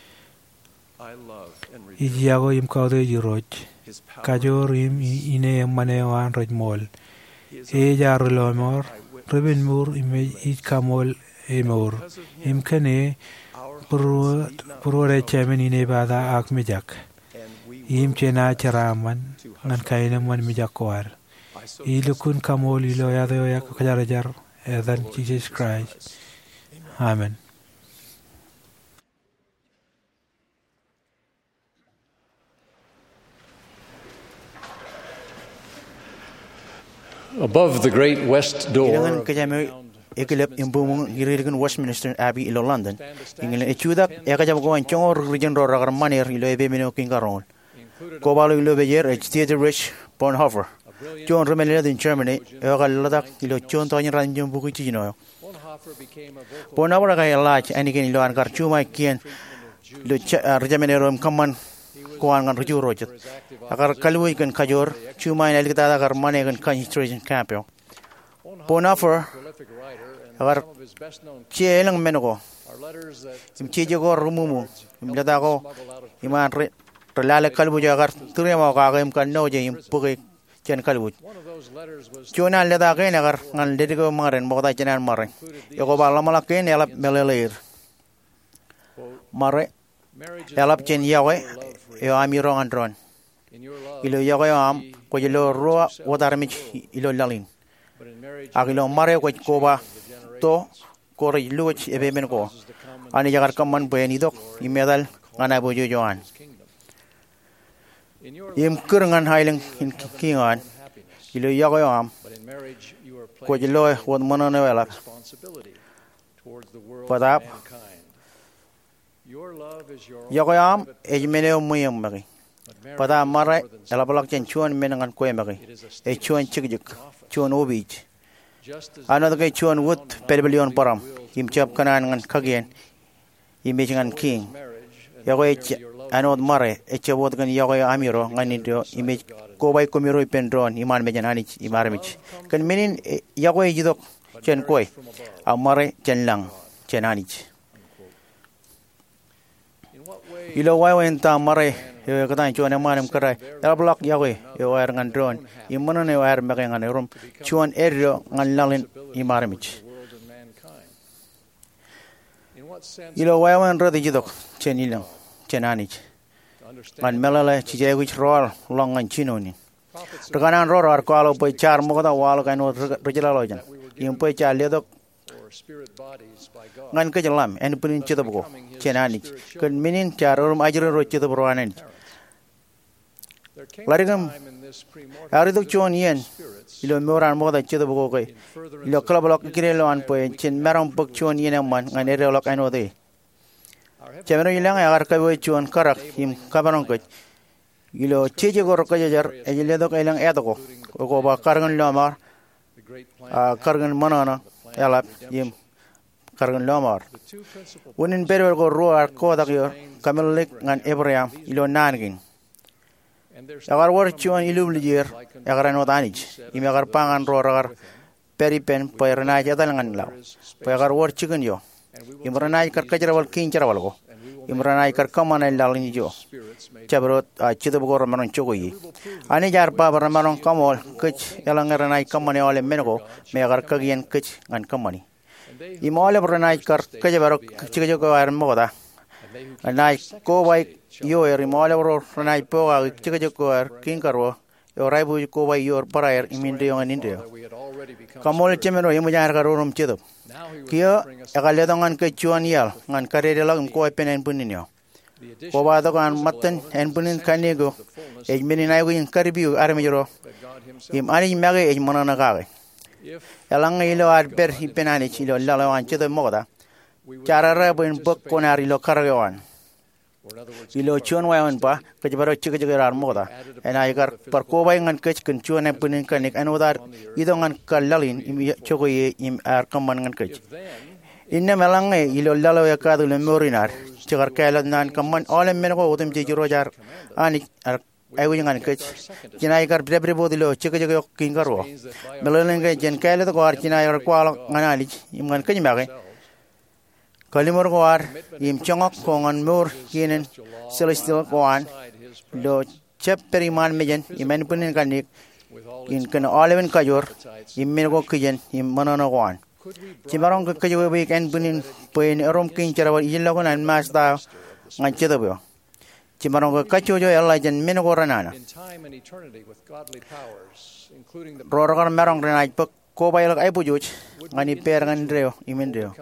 Ijiago im kaude jiroj, kajor im ine manewan rajmol. E jar lomor, reben mur im it kamol emor. Im kene purore chemen ine bada ak mijak. Im chena charaman ngan kaina man mijak kwar. Ilukun kamol ilo yado yak kajarajar edan Jesus Christ. Amen.
Above the great west door
Ilangan kajame ekelep imbumung irigan Westminster Abbey ilo London. Ingin echudak ekajam ko anchong region ro ragar manir ilo ebe mino kingaron. Kobalo ilo bejer H Theater Rich Bonhoeffer. John Romelina in Germany egal ladak ilo chon tanya ranjum buku chino. Bonhoeffer kay lach anigen ilo an karchuma kien ilo rejamenerom kaman kuan ngan ruju rojet agar kalui kan kajor cuma ini kita agar mana kan concentration camp yo Bonhoeffer agar cie elang menogo im cie jago rumumu im lada ko iman re relale kalbu jagar turi mau kaga im kan no je im puke chen kalbu cuna lada ke agar ngan dedi ko maren mau ta cenan maren yo ko bala malaken yala melelir mare yalap chen yawe yo amiro andron ilo yago am ko ilo ro wadarmich ilo lalin agilo mare ko koba to ko ri luch ebe men ko ani jagar kaman boyani dok imedal ngana bojo joan im kurangan hailing kingan ilo yago am ko ilo won monana wala padap yago am ejmene muyam magi pada mare elabalak chen chuan menangan ko magi e chuan chigjik chuan obij another guy chuan wood perbelion param im chap kanan ngan khagen image ngan king yago e anod mare e chawot gan yago amiro ngani do image ko bay komiro pendron iman mejan ani imarmich kan menin yago e jidok chen koy amare chen lang chen anich ilo wai enta mare yo kata chuan amanam karai dal block yawe yo air ngan drone imana ne air me ngan rum chuan erio ngan lalin imarmich ilo wai wan rodi jidok chenilang chenanich ngan melale chije which roll long ngan chinoni raganan ro ro ko alo pe char mo da wal kan rojala lojan im pe cha ledok ngan ke jalam en punin chedabo chenanich kan minin charum ajro ro chedabo anen larigam arido chon yen ilo moran mo da chedabo ko ilo kala blok kirelo an po chen meram pok chon yen man ngan ere lok ano de chemero ilang agar ka bo chon karak him kabaron ko ilo cheje gor ko jar ejle do ilang edo ko ko ba kargan lamar a kargan manana yalap yim kargan lamar wonin berwer go roar ko da yo kamelik ngan ebraham ilo nangin agar war chuan ilum lijer agar no danich imi agar pangan ro agar peripen poirna jadal ngan law po agar war chicken yo imrana kar kajrawal kin charawal go imrana kar kamana lalni jo chabrot chido go manon chogoyi ani jar pa manon kamol kich elangarana kamane ole mengo me agar kagien kich ngan kamani imole brana kar kajawaro chigo go ar moda anai ko bai yo er mole ro ranai po a chika jokor king karwo yo raibu ko wa yor paraer iminde yo aninde kamol chemero yemu jar karorum chedo kio agale dongan ke chuan yal ngan karere lag ko penen puninyo ko ba do kan matten en punin kanego e meni nay go in karbiu armejoro im ani mage e monana kage elang ilo arber hipenani chilo lalo an chedo moda charara bun bok konari lo kargawan ilo chuan wayan pa kajbaro chika jigar moda en ay gar par ko bay ngan kech kun chuan en punin kanik anodar idongan kallalin im chogoye im ar kaman ngan kech inna melange ilo lalo yakadu le morinar chigar kala nan kaman ole men ko odem ji rojar ani ar ay wi ngan kech jinay gar brebre bodilo chika jigar king garwo melange jen kala to gar jinay ar kwal nganali im ngan kech mage kalimor goar im chongok kongan mur kinen celestial goan lo cheperiman mejen imen punin kanik in kan oleven kajor imen go kijen im manana goan chimarong ke kajo be ken punin poin erom kin charawa illa gon an masta ngan chedo chimarong ke kajo jo ella jen men go ranana rorogan merong renai pek ko bayal ay bujuj ngani per ngan reo imen reo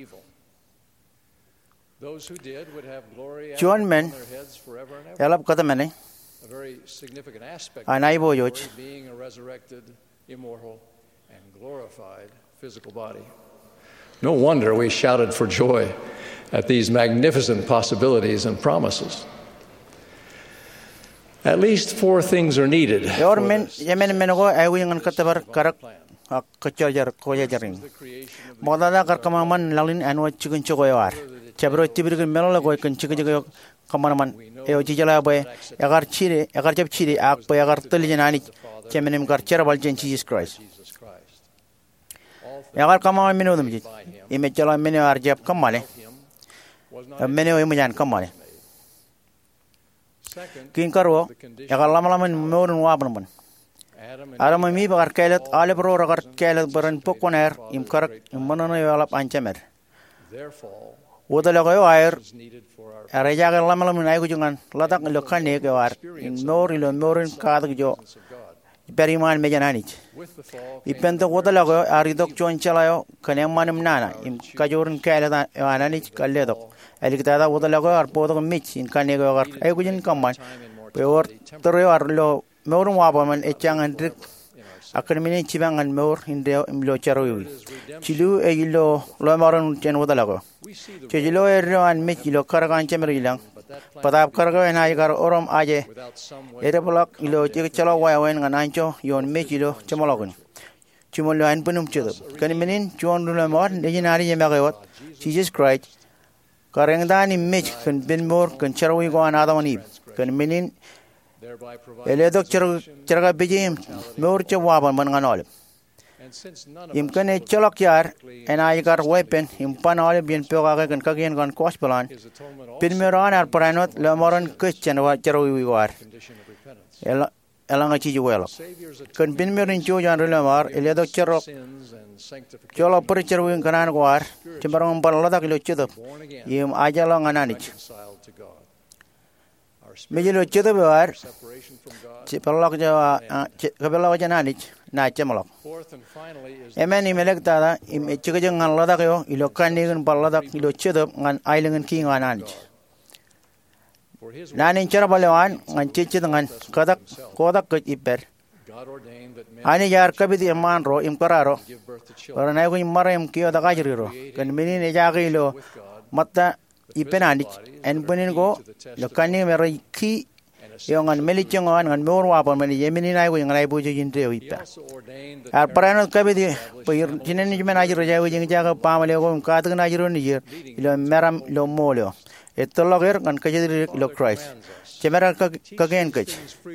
Chuan men, elap kata mene, anai boyoj,
being a resurrected, immortal, and glorified physical body. No wonder we shouted for joy at these magnificent possibilities and promises. At least four things are needed.
Yor men, yemen menogo awi ngan katabar karak kacajar koyajaring. Modala karkamaman lalin anwa chicken chogoyar. Chabro tibir melala goy kan chika jiga kamanaman e oji jala boy agar chire agar jab chire ak boy agar tuli janani chemenem gar chera bal jen Jesus Christ agar kamaman meno dum ji ime chala meno ar jab kamale meno e mujan kamale kin karwo agar lamalaman morun wabnman arama mi bagar kelet ale bro agar kelet baran pokoner im karak manana yalap anchamer Wodalago air arajaga lamalam nay ko jungan ladak lo kane ke war nor ilo norin kadag jo periman mejananich ipento wodalago aridok chon chalayo kane manam nana im kajorun kala ananich kalledok eliktada wodalago ar podo mich in kane go ar ay gujin kaman peor toro arlo morun wabaman echangan drik akademini chibangan mor inde imlo charoy chilu egilo lo maron chen wodalago chilo erro an me chilo karagan chemerilang padap kargo enai gar orom aje ere blok ilo chik chalo wawen nganancho yon me chilo chemologun chimolo an punum chedo kaniminin chuon lo mor nejinari yemagawat Jesus Christ karengdani mech kan bin mor kan charoy go an adamani kaniminin eledok charaga bijim mor chawaban man nganol im kane cholok yar enai gar weapon im panol bien peoga kan kagien gan kosplan pinmeran ar pranot lemoran question wa charoy war ela elanga chi juwelo kan pinmerin chu jan lemar eledok charok cholo per charoy kanan war chimbarong balada kilo chedo im ajalo ngananich Mejelo chedo war chipalok jawa kabelok jananich na chemalok emeni melektada im chigajang ngan ladak yo ilokan nigan baladak ilo chedo ngan ailengan ki ngananich nanin charabalewan ngan chichet ngan kadak kodak ko iper ani yar kabidi man ro im kararo orana ko imaram kiyo da gajriro kan minin ejagilo matta ipenanich en punin go lokani mero ki yongan melichongan ngan mor wapon meni yemini nai go ngai bojo jinte ipa ar parano kabidi poir jinen ni men ajiro jago jing jaga pamale go kaat na ajiro ni yer ilo meram lo molio etologer ngan kajiri lo Christ chemera ka gen kach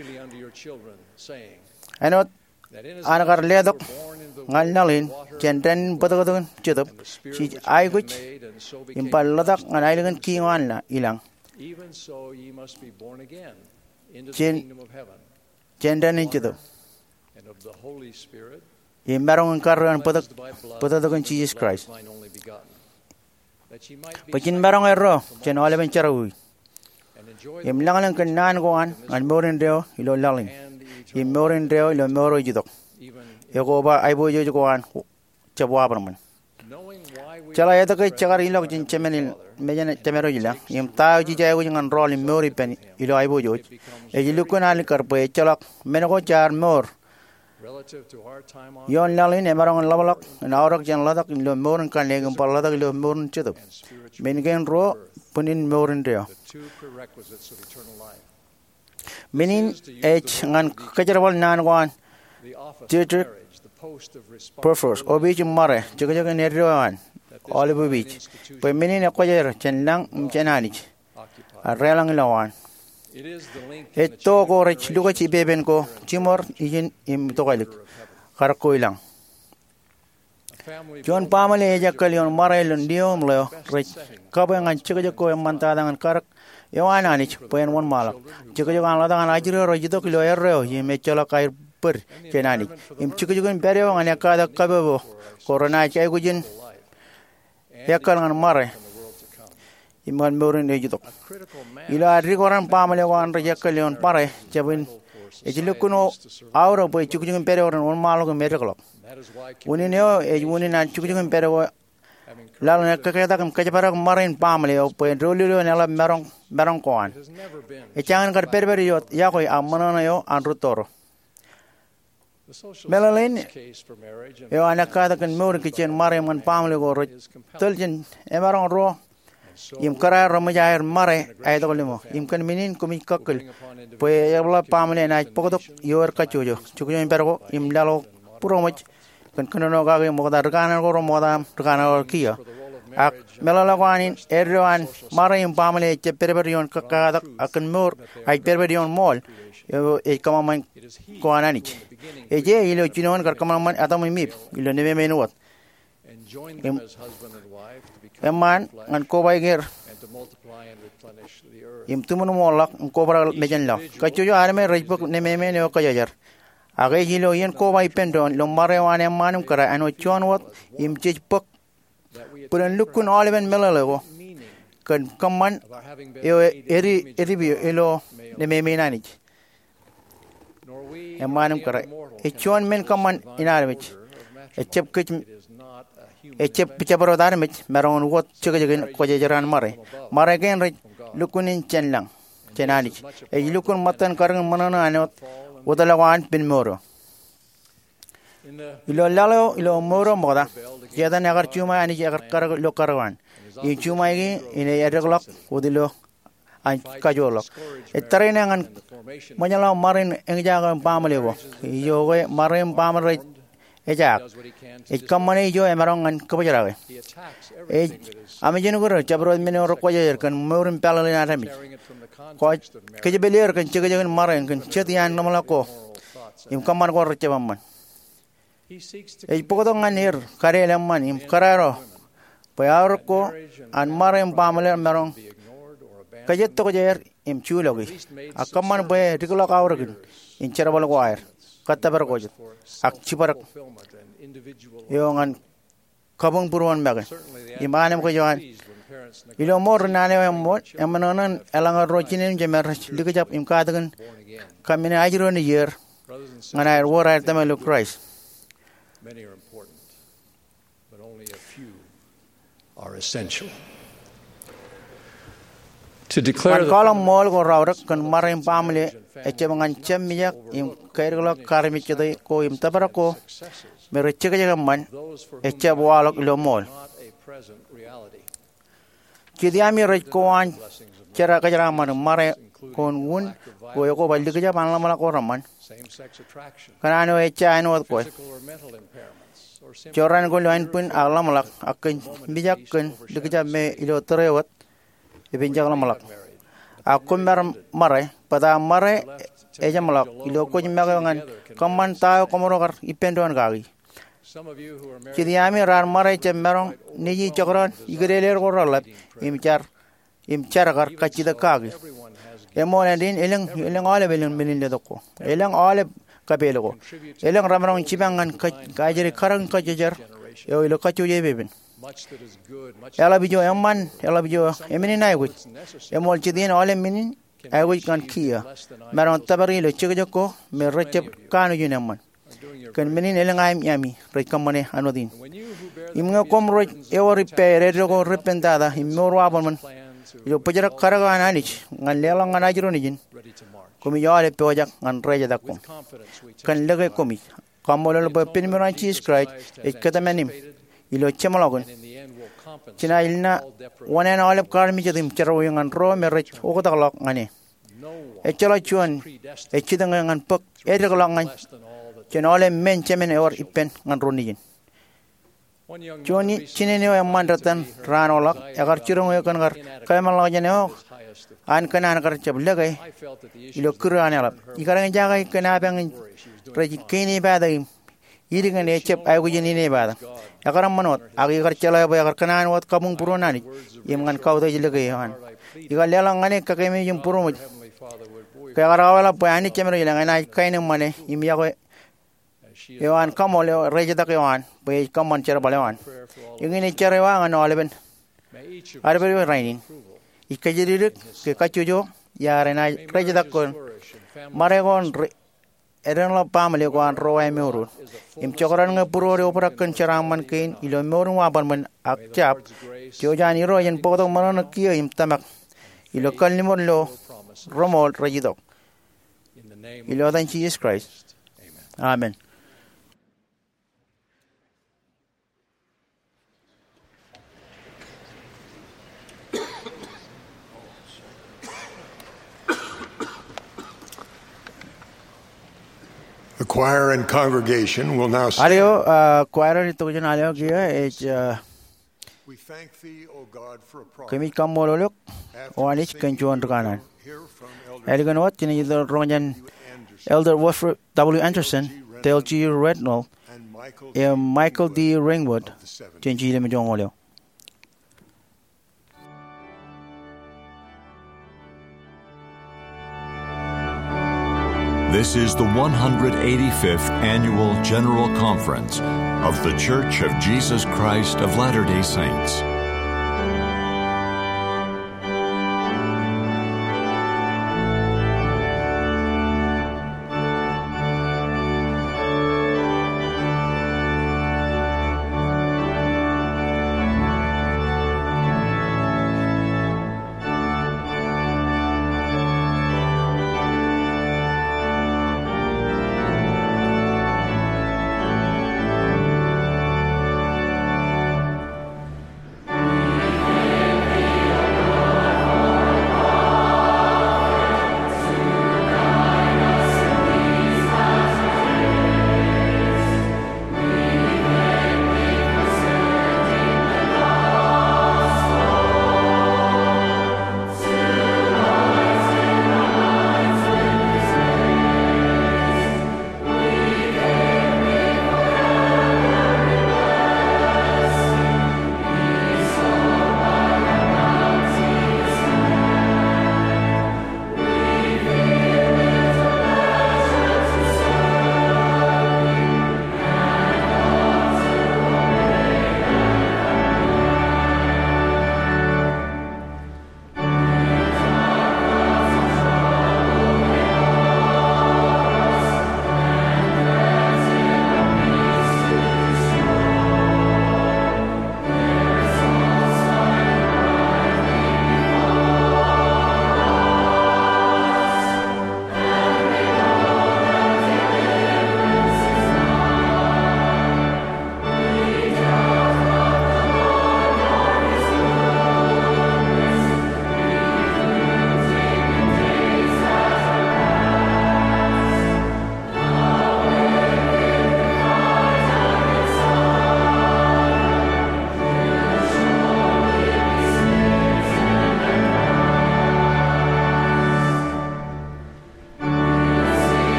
anot anagar ledok ngal nalin chenten bodogodon chedop si ai guch impal ladak ngan ailengan ki ngan la ilang
even so ye must be born again into the
Chen-
kingdom of heaven
chenten chedop
and of the Holy Spirit
imarong karon podok
cleansed by blood
podogon
of the
Jesus
blood of
Christ
mine only begotten, that ye might be
pachin marong erro chen ole ben charawi
and
Im langalan kan nan goan an morin reo ilo lalin. Im morin reo ilo moro jidok. Ego ba aibo jo goan chabwa barman. Chala yata kai chagar ilok jin chemenil mejan temero jila. Im tao ji jai ngan rol im mori pen ilo aibo jo. E jilukun ali karpe chalak menego char mor. Yon lalin emarang labalak naurak jan ladak ilo morin kan legum paladak ilo morin chedok. Mengen ro punin morin reo. Menin H ngan kajarwal nan goan Dietrich Purfors obij mare jaga jaga nerioan Olive Beach pe menin akajar chenlang mchenanich arelang lawan etto ko rech luga chi beben ko chimor ijin im tokalik karkoilang John Pamale jakalion mare lundiom leo rech kabangan jaga jaga mantadangan karak Yawananich pen one malak jaga jaga ladangan ajiro rojito kilo erreo yime chala kair per chenani im chikujugun pereo ngane kada kabebo corona chay gujin yakal ngan mare iman morin ejito ila rigoran pamale wan yakalion pare chabin ejilukuno auro boy chikujugun pereo one malak mereklo unineo e unina chikujugun pereo lalane kaketa kam kajaparak marin pamale o pe rolilo nela merong merong koan e changan kar perber yo yakoi amana yo anrutoro Melalin yo anakada kan mur kitchen mare man pamle go toljen emarong ro im kara ramajair mare ay dolimo im kan minin kumi kakkel po yabla pamle na pokodok yor kachujo chukujo impergo im lalo puro mach kan kanono ga ge moda rgana go moda rgana kiya ak melalawanin erwan mare im pamle che perberion kakada akan mur ay perberion mol yo e kamaman ko ananich eje ilo chinon kar kamaman atam mip ilo neme menuat eman ngan ko baiger im tumun molak ko bara mejan la kachujo arme rejbok neme me ne ko jajar age ilo yen ko bai pendon lo mare wan emanum kara ano chonwat im chipok puran lukun oliven melalo kan kaman yo eri eri ilo neme me nanich emanum kara echon men kaman inarmich echep kich echep pichaparo darmich meron wot chigajin ko jajaran mare mare gen re lukunin chenlang chenanich e lukun matan karang manana anot udalawan pin moro ilo lalo ilo moro moda jada nagar chuma ani jagar kar lo karwan i chuma gi ine yareglok udilo an kajolok etarene ngan manyala marin engjaga pamale go yo go marin pamare ejak e kamane jo emarong an kabajarawe e amejenu go chabro mene ro ko yer kan morin palale na rami ko keje beler kan chege jagan marin kan chetian namala ko im kaman go rchebamman e pokodo nganir kare lamman im kararo payar ko an marin pamale merong kajet to yer im chulogi akaman be rikula kawragin in cherabal wire katabar gojit ak chibarak yongan kabung puruan bagan imanem ko johan ilo mor nane mo emanonan elanga rochinin jemer ligajap im kadagan kamine ajro ni yer ngana wora tamelo Christ
many are important but only a few are essential. To declare
the column mol go rawrak kan marim pamle echemangan chemiyak im kairglo karmi chede ko im tabarako mere chege man echebwalok lo mol kidiami rek ko an chera kajara man mare kon un ko ko baldi kaja panla mala ko raman kanano echa anu ko choran ko loin pun ala malak akin bijak kan dikaja me ilo terewat ibin jagla malak aku mer mare pada mare eja malak ilo ko jimaga ngan kaman ta komoro kar ipendon gagi kidiami rar mare che merong niji chokron igreler ko rolap imchar imchar kar kachida kagi emon din eleng eleng ale beleng belin le doko eleng ale kabelo ko eleng ramrong chibangan kajeri karang kajejar yo ilo kachoje beben ela bijo emman ela bijo emini nay gut emol chidin ole minin awi kan kia maron tabari lo chiga joko me recep kanu yunaman kan menin elangaim yami rekamane anodin imnga komro ewori pere jogo repentada imoro abon yo pajara karaga ananich ngan lelang anajiro nijin komi yale pojak ngan reja dakum kan lege komi kamolo lo pinmiran cheese Christ e katamenim ilo chemalogon china ilna wanen olep karmi jadim chero ngan ro merech ogotaglok ngane e chalo chuan e chidang ngan pok e reglok ngan chenole men chemen or ipen ngan ronijin Joni chinene wa mandratan ranolak agar chirong ya kan gar kaimal lajane ho an kanan kar chablagai ilo kurane alap ikarang jagai kana bang reji kini badai iringan echep ayu jini ne bada akaram manot agi kar chala ba agar kanan wat kamung purunani yemngan kau te jilagai han igal lelang ane kakeme yum purun kaya karawala pani chemero ilang ana kaine mane imya ko Ewan kamole reja tak ewan, bayi kaman cara balewan. Yang ini cara ewan anu aleben. Ada beri rainin. Ika jadi ke kacujo ya rena reja tak kon. Mare kon eren la pamale kon roa meurun. Im cokoran ngepuro re opera kan cara man kain ilo meurun wapan men akcap. Jojan iro yang potong mana kia im tamak. Ilo kalimon lo romol reja tak. Ilo dan Jesus Christ. Amen.
The choir and congregation will now sing.
Alio choir itu jan alio kia eh
We thank thee, O God, for a promise.
kami kamololok wanich kenjuan rekanan. Eligan wat kini itu rongan Elder Wilfred W. Anderson, Dale G. Rednall, and Michael D. Ringwood, janji le mejong olio.
This is the one hundred eighty-fifth Annual General Conference of The Church of Jesus Christ of Latter-day Saints.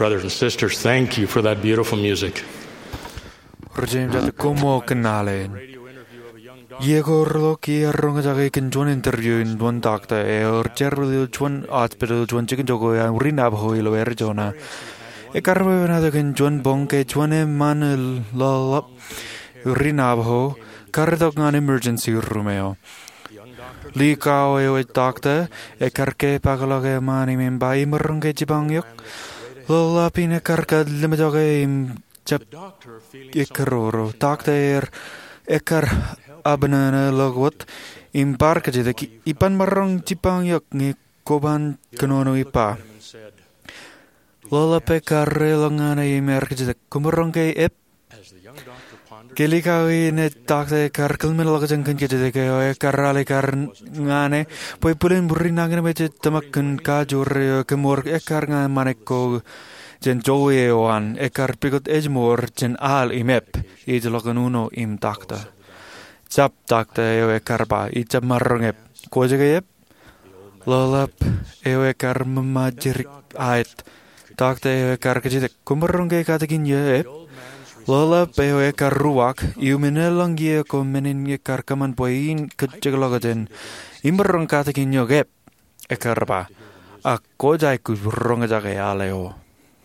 Brothers and sisters, thank you for that beautiful music.
Como kanalen. Yegor ki ronga jage kin juan interview in one doctor e or cherru juan hospital juan chicken jogo ya rinab hoilo er jona. E karwe na de kin juan bonke juan man lolap rinab ho kardok an emergency roomeo. Li kao e doctor e karke pagalage mani men bai murunge jibangyok. Lolapine karka limajage im Jab Ikaroro, Doctor Ekar Abanana Logwat, in Barkajek, Ipan Marong Jipang Yok ni Koban Kanono Ipa. Lola Pekar Relongana Imerkajek, Kumaronge Ep Kelikawi ne Doctor Karkelman Logajan Kanjek, Karali Karnane, Poi Pulin Burinang Tamakan Kajur, Kamor Ekarna Maneko. Jen Joey Oan, Ekar Pigot Edgemore, Jen Al Imep, Idologanuno im Doctor. Zap Doctor Ewe Karba, Ijab Marongep, Kojagayep, Lolap, Ewe Karmajirik Ait, Doctor Ewe Karkajit, Kumaronge Katakin Yep, Lolap Ewe Karuak, Yuminelangia Komenin Karkaman Poin, Kajagalogajen, Imberong Katakin Yogep, Ekarba, A Kojai Kurongajaga Aleo.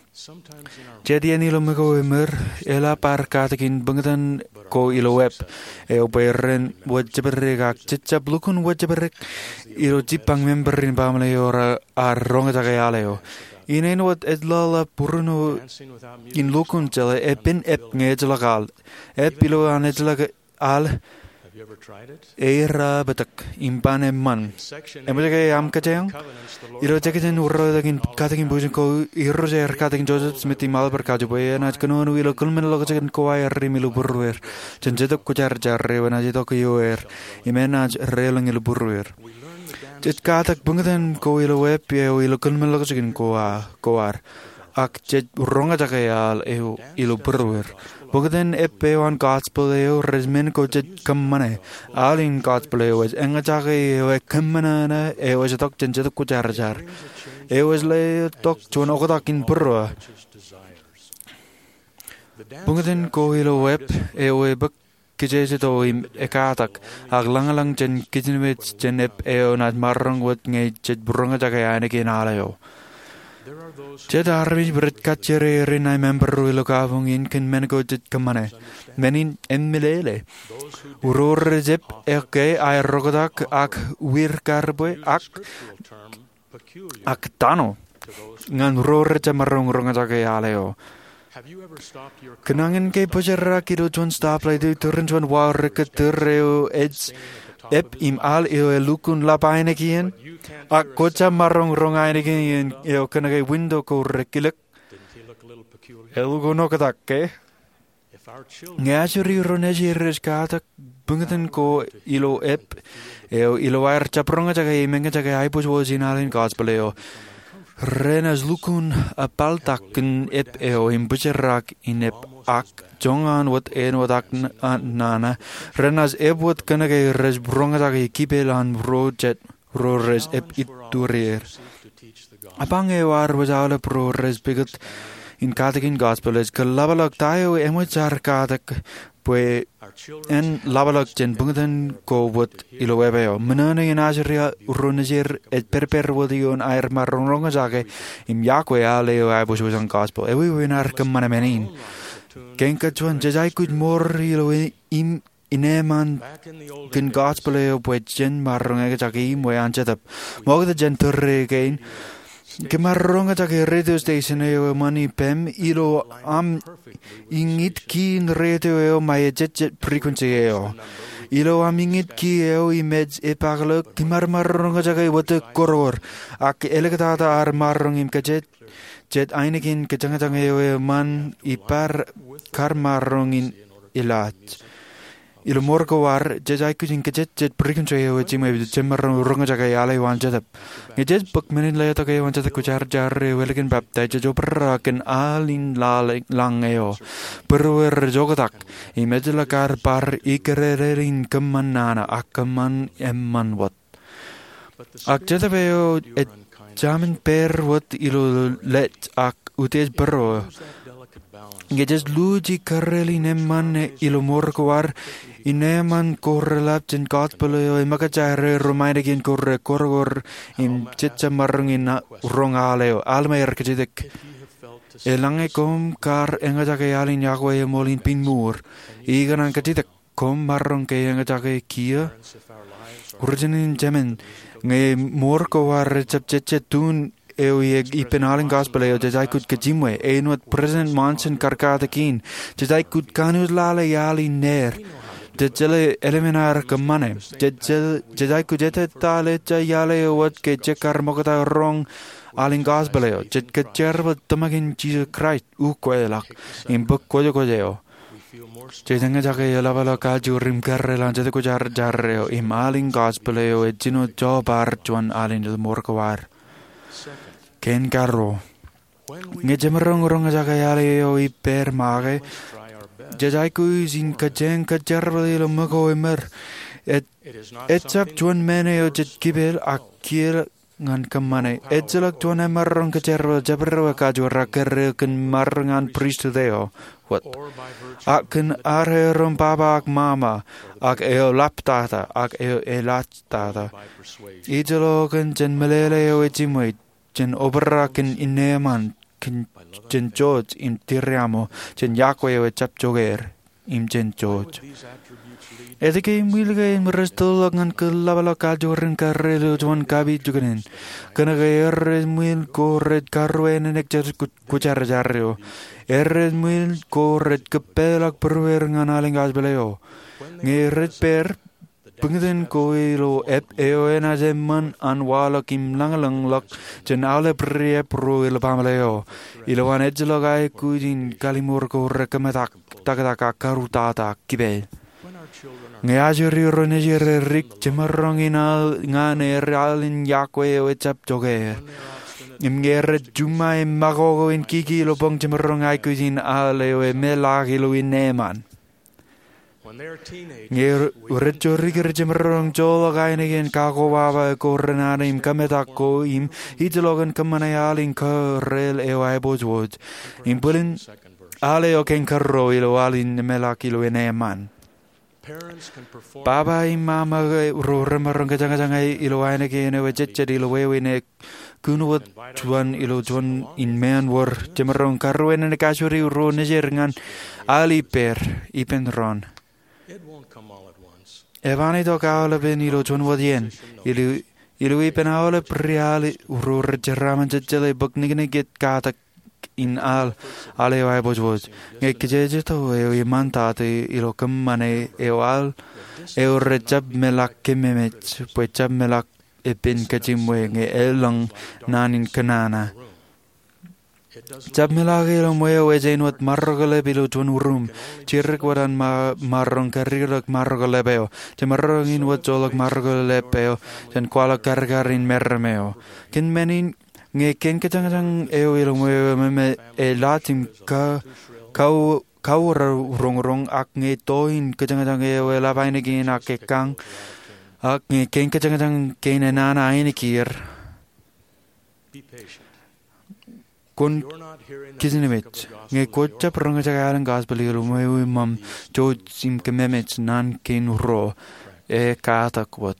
Jadi ani lo mego emer ela par katakin bangatan ko ilo web e operen wajaberek cicap lukun wajaberek ilo jipang memberin pamle ora arronga tagayaleo ine no wat edlala puruno in lukun jale epin ep ngejlagal epilo anejlag al era betak impane man emojage am kajang ilo jagatin urro dagin katakin bujin ko irro jer katakin Joseph Smith mal berkaju boy na kanu ilo kulmen lo jagatin ko ay rimilu burwer jenjedok ko jar jar rewana jedok yoer imena relong ilo burwer jet katak bungatan ko ilo web yo ilo kulmen lo jagatin ko a koar ak jet ronga jagayal eo ilo burwer Bogdan epewan gospel eo resmen ko jet kamane alin gospel eo es engajage eo kamana eo es tok jenjet ko jar jar eo es le tok chon ogodakin burwa Bogdan ko ilo web eo e bak kije to im ekatak aglangalang jen kitchenwet jen ep eo nat marrong wat nge jet burunga jagayane kinaleo Jed armi berit kacere rinai member ilo kavung in kin mengo jet kamane menin emmelele uror zep eke ay rogodak ak wir karboy ak ak tano ngan uror jamarong rongajage aleo kenangin ke pojera kiro jon stop lay du turun jon war ketereo eds ep im al eo lukun lapaine kien ak kocha marong rongaine kien eo kanage window ko rekilek elu no katakke ngachuri roneji reskatak bungatan ko ilo ep eo ilo war chapronga jaga imenga jaga ai pos wojinalin gospel eo renas lukun apaltakin ep eo imbucherak in ep ak jongan wat en wat ak nana renas ep wat kanage res bronga jaga kibelan rojet pro res ep iturier apang e war wajale pro res bigot in katakin gospel is kalabalak tayo emochar katak pue en labalak jen bungatan ko wat ilo webeo menana in ajeria urunajer et perper wodion air marronga jage im yakwe aleo abos was gospel e we winar kamana menin kenka chuan jajai kuj mor ilo im ineman kin gospel eo pue jen marronga jage im we anjetap mogda jen turre gain Kemarronga jage radio station eo mani pem ilo am ingit kin radio eo mai jet jet frequency eo ilo am ingit ki eo image e paglo kimar marronga jage wat koror ak elegata ar marrong im kajet jet einigen kejanga jage eo man ipar kar marrong in ilat ilo morgo war jajai kusin kajet jet frequency eo jimai jemar ronga jage ale wan jet Ngejet bak menin laya tak ewan jatuh kucar jar welekin baptai jajo perakin alin lang eo perwer jogotak imej lakar par ikererin kemanana akaman emman wat ak jatuh eo et jamin per wat ilo let ak uties bero. Gejes luji kareli neman ilo morkwar ineman korrelap jen gospel yo makachare romainegin korre korgor im chicha marungin rongaleo almeer kejidik. Elange kom kar engajake alin yakwe molin pinmur. Iganan kejidik kom marrong ke engajake kia. Urjanin jemen nge morkwar chapcheche tun eu i penalin gospel eu jai kut kajimwe e not president Monson karkata kin jai kut kanus lale yali ner jele eliminar kamane jai kujete tale yale wat ke chekar mokata rong alin gospel eu jet ke cherva tamagin Jesus Christ u koelak in buk kojo kojo Janga jake lavala ka jurim karrelan jete ko jar jarreo im alin gospel eu e jino jobar juan alin morkwar Ken carro. Ngejemerong rong jagayale o iper mage. Jajai ku zin kajeng kajarvali lo mago emer. Et etap juan mene o jet kibel akir ngan kamane. Etjelak juan emerong kajarval jabro kajura kerre ken marangan priest deo. What? Aken are rom baba ak mama. Ak eo laptata. Ak eo elatata. Ijelo ken jen melele o ejimoit. Jen obra ken ineman ken jen George in tiriamo jen yakwe e chap joger im jen George. Edike milge in restol ngan ke lavala ka joren karrelo juan kabi juganen. Kana er mil ko red karwen nek jar kuchar jarreo. Er mil ko red kepelak perwer ngan alingas beleo. Nge red per Pengden koilo ep eoena zeman anwala kim langalang lak jen ale prie pro il pamaleo. Iloan edgelogai kujin kalimur ko rekametak takataka karutata kibe. Nge ajuri ronejere rik jemarongina ngane realin yakwe wechap joge. Imgere juma im magogo in kiki lobong jemarongai kujin ale we melagilo in neman. Nge urecho rigir jemerong jolo gainegen kako baba korrenane im kametako im hitlogan kamanayalin karrel ewai bojwoj im pulin ale oken karro ilo alin melakilo eneman baba im mama ro remarong kajanga-janga ilo ainegen ewe jeched ilo wewene kunuwat juan ilo juan in man war jemerong karro enene kasuri ro nejerengan ali per ipen ron Evani to kaole ben ilo chon wadien ilu ilu ipen aole priali urur jeraman jejele baknigne get kata in al ale wai bojwoj nge kejeje to e mantate ilo kammane e al e urjab melak kememech pechab melak epin kachimwe nge elang nanin kanana Jab melagi lo moyo ejen wat marrogale bilo tuan urum. Cirek wadan ma marrong karirok marrogale beo. Cemarrongin wat jolok marrogale beo. Jan kuala kargarin mermeo. Ken menin nge ken kecang-kecang eo ilo moyo meme e latim ka kau kau rong-rong ak nge toin kecang-kecang eo e lapainegin ak kekang. Ak nge ken kecang-kecang ken enana ainikir. Kun kisinimich nge kocha pronga jagalan gospel ilo moyo mam jo sim kememech nan ken ro e kata kwat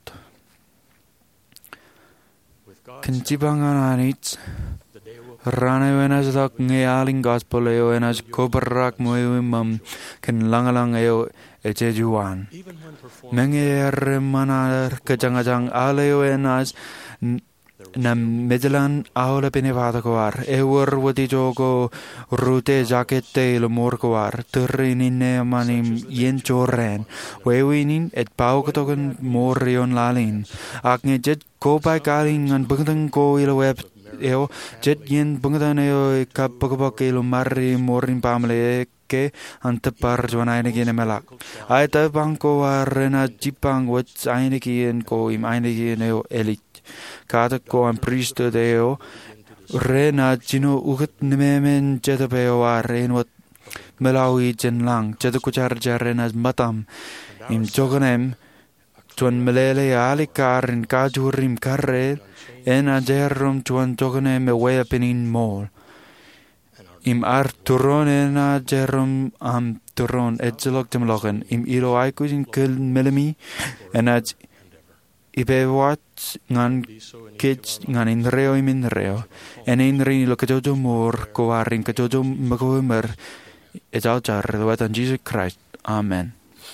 Kinchibangan anits Rana venas dak nge aling gospel eo enas kobarak moyo mam ken langalang eo eche juan menge er manar kajang-kajang aleo enas na medlan aula penevada koar ewar wati jogo rute jakete lo mor koar terinin ne manim yen choren wewinin et pau kotogen morion lalin akne jet ko pai kalin an bungdang ko ilo web eo jet yen bungdan eo kapakabak ilo marri morin pamle ke antepar juanaine gene melak ai ta bangko warena jipang wat aine kien ko im aine gene elit Kata ko ang pristo deo rena jino ugat nememen jeta beo waren wat melawi jen lang jeta kuchar jarenas matam im joganem tuan melele alikarin kajurim karre ena jerum tuan joganem e wea penin mol im ar turron ena jerum am turron edgelok temlogen im iro aikuin kel melemi enaj ibewat ngan kech ngan in reo im in reo en in rin lo kajojo mor ko arin kajojo magomer ejal jar lewatan Jesus Christ. Amen.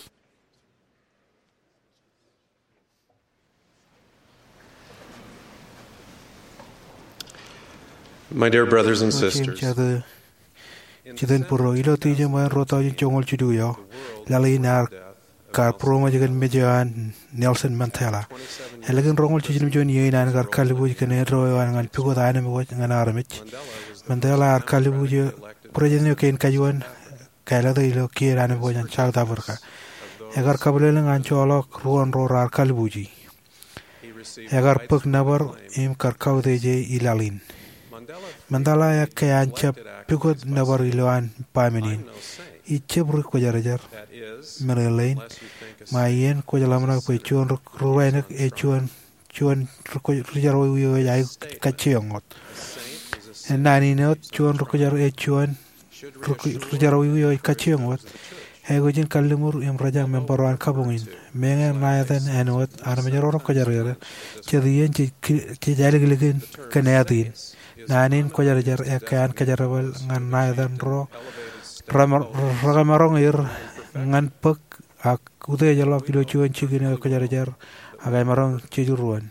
My dear brothers and sisters,
Chiden puro ilo tijo mo rota yung chongol chiduyo lali nar kar pro mo jigan mejan Nelson Mandela helagan rongol chijin jon yey nan gar kalibu jikan ro wan ngan pigo dane mo ngan armich Mandela ar kalibu je projen ken kayuan kala de ilo kiran mo jan South Africa agar kabule ngan cholo ruon ro ar kalibu ji agar pek nabar im kar kaude je ilalin Mandala ya kayan chap pigot nabar iloan pamenin iche bru ko jarajar merelain mayen ko jalamna ko chuon ruwainak e chuon chuon ko jaro yo ay kacheongot enani not chuon ko jaro e chuon jaro yo kacheongot he go jin kallimur im rajang membaran kabungin mengen mayadan enot armajaro ko jaro chedien chi chi jaligilin kanayatin nanin ko jarajar e kayan kajarabal ngan nayadan ro ramarong ir ngan pek ak ude jalo kilo chuan chigine ko jarajar agay marong chijuruan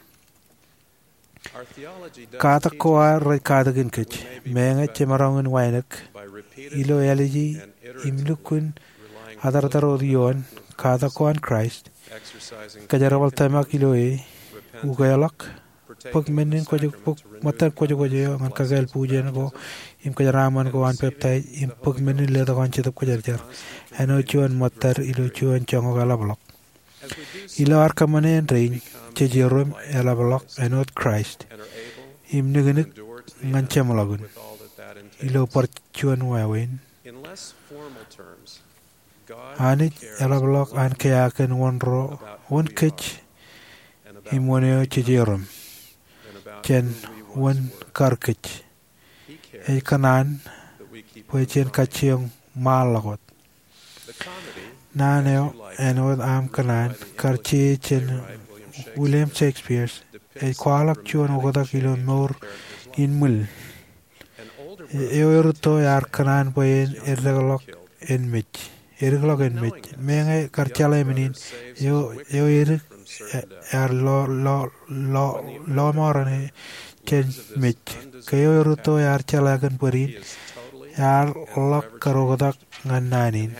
kata ko ar kata gin kech menga chemarong wainak ilo elegy imlukun adar daro dion kata ko an Christ kajarabal tema kilo e ugayalak pag menin ko jug pag matan ko jug jo ngan kagal pujen ko im kajaraman ko an peptide im pag menin le da kan chitap ko jarjar ano chuan matar ilo chuan chongo gala blok ilo ar kamanen rein chejerum ela blok anot Christ im nigenik ngan chamlagun ilo par chuan wawen anit ela blok an kayaken wonro won kech im woneo chejerum chen won karkich e kanan po chen kachiong malagot naneo enod am kanan karchi chen William Shakespeare e kwalak chuan ogoda kilo nor in mul e oruto yar kanan po en ergalok en mich ergalok en mich menge karchala menin yo yo er er lo lo lo lo morane chen mich kayo ruto yar chalagan purin yar lak karogodak ngananin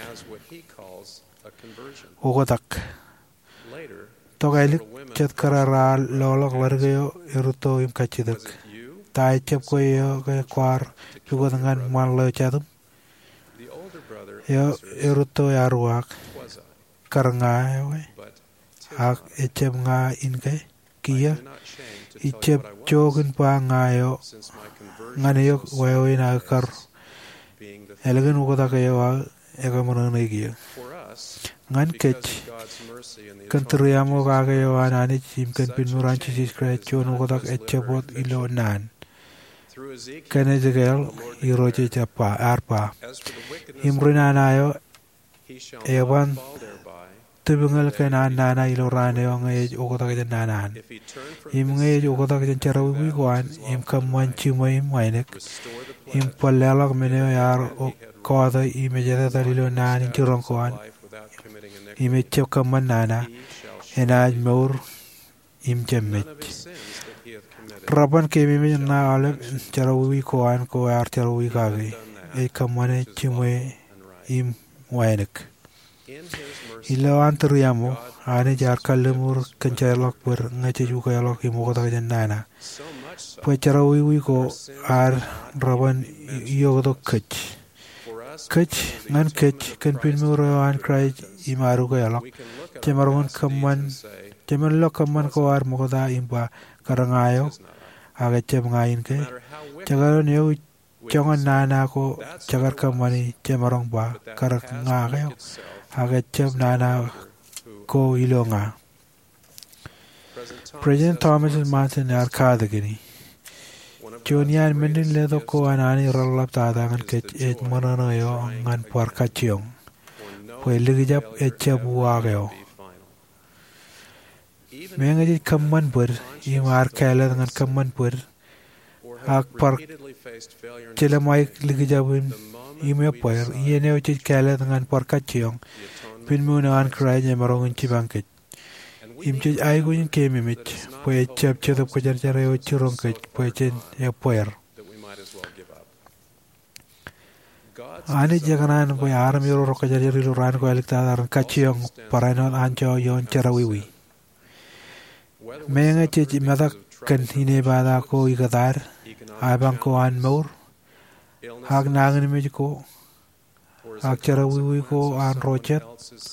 ogodak togailik chat karara lolok wargayo eruto im kachidak tai chap koyo kay kwar pigodangan manlo chatum yo eruto yaruak karanga we ak echem nga inke kia ichep jogun pa ngayo nganayo wayo ina kar elegan ugoda kayo wa ega monana giya ngan kech kantriyamo kagayo anani chim kan pinmuran Jesus Christ chon ugoda echepot ilo nan kane jegel iroje chapa arpa imrina nayo ewan tibungal kana nana ilo rane ong e ugoda ka nanan im nge ugoda ka charawi wi kwan im kamwan chimo im wainek im palelak mene yar koda imejada dalilo nan churong kwan im chep kaman nana enaj mor im jemmet raban ke mi na ale charawi kwan ko yar charawi kage e kamane chimo im wainek ilo antariyamo ane jar kallemur kencayalok ber ngace juga yalok imo kota nana po charawi wi ko ar raban iyo do kech kech ngan kech kan pinmuro an cry imaru ko yalok cemarun kaman cemarlo kaman ko ar mo kota imba karangayo aga cem ngain ke cagaron yo jangan nana ko cagar kamani cemarong ba karangayo aga cem nana ko ilonga President Thomas Manson yar kada gini Jonian mendin ledo ko anani rolap tada ngan ke et manana yo ngan por kachiong. Pwe ligijap et chabuageo. Mengaji kamman pur imar kala ngan kamman pur. Ak par chela mai ligijapin ime poer yene ochi kala ngan por kachiong. Pin muna an kray nyamarong chibangkit. Imche aigun kemimich, pwe chap chedop ko jarjare o chirongkit, pwe chen ya poer. Ani jaganan pwe aram yoro roka jarjari luran ko elikta daran kachiyong parainol ancho yon charawiwi. Menga chech madak kan hine bada ko igadar, abang ko an maur, hag nangin mij ko, hag charawiwi ko an rochet,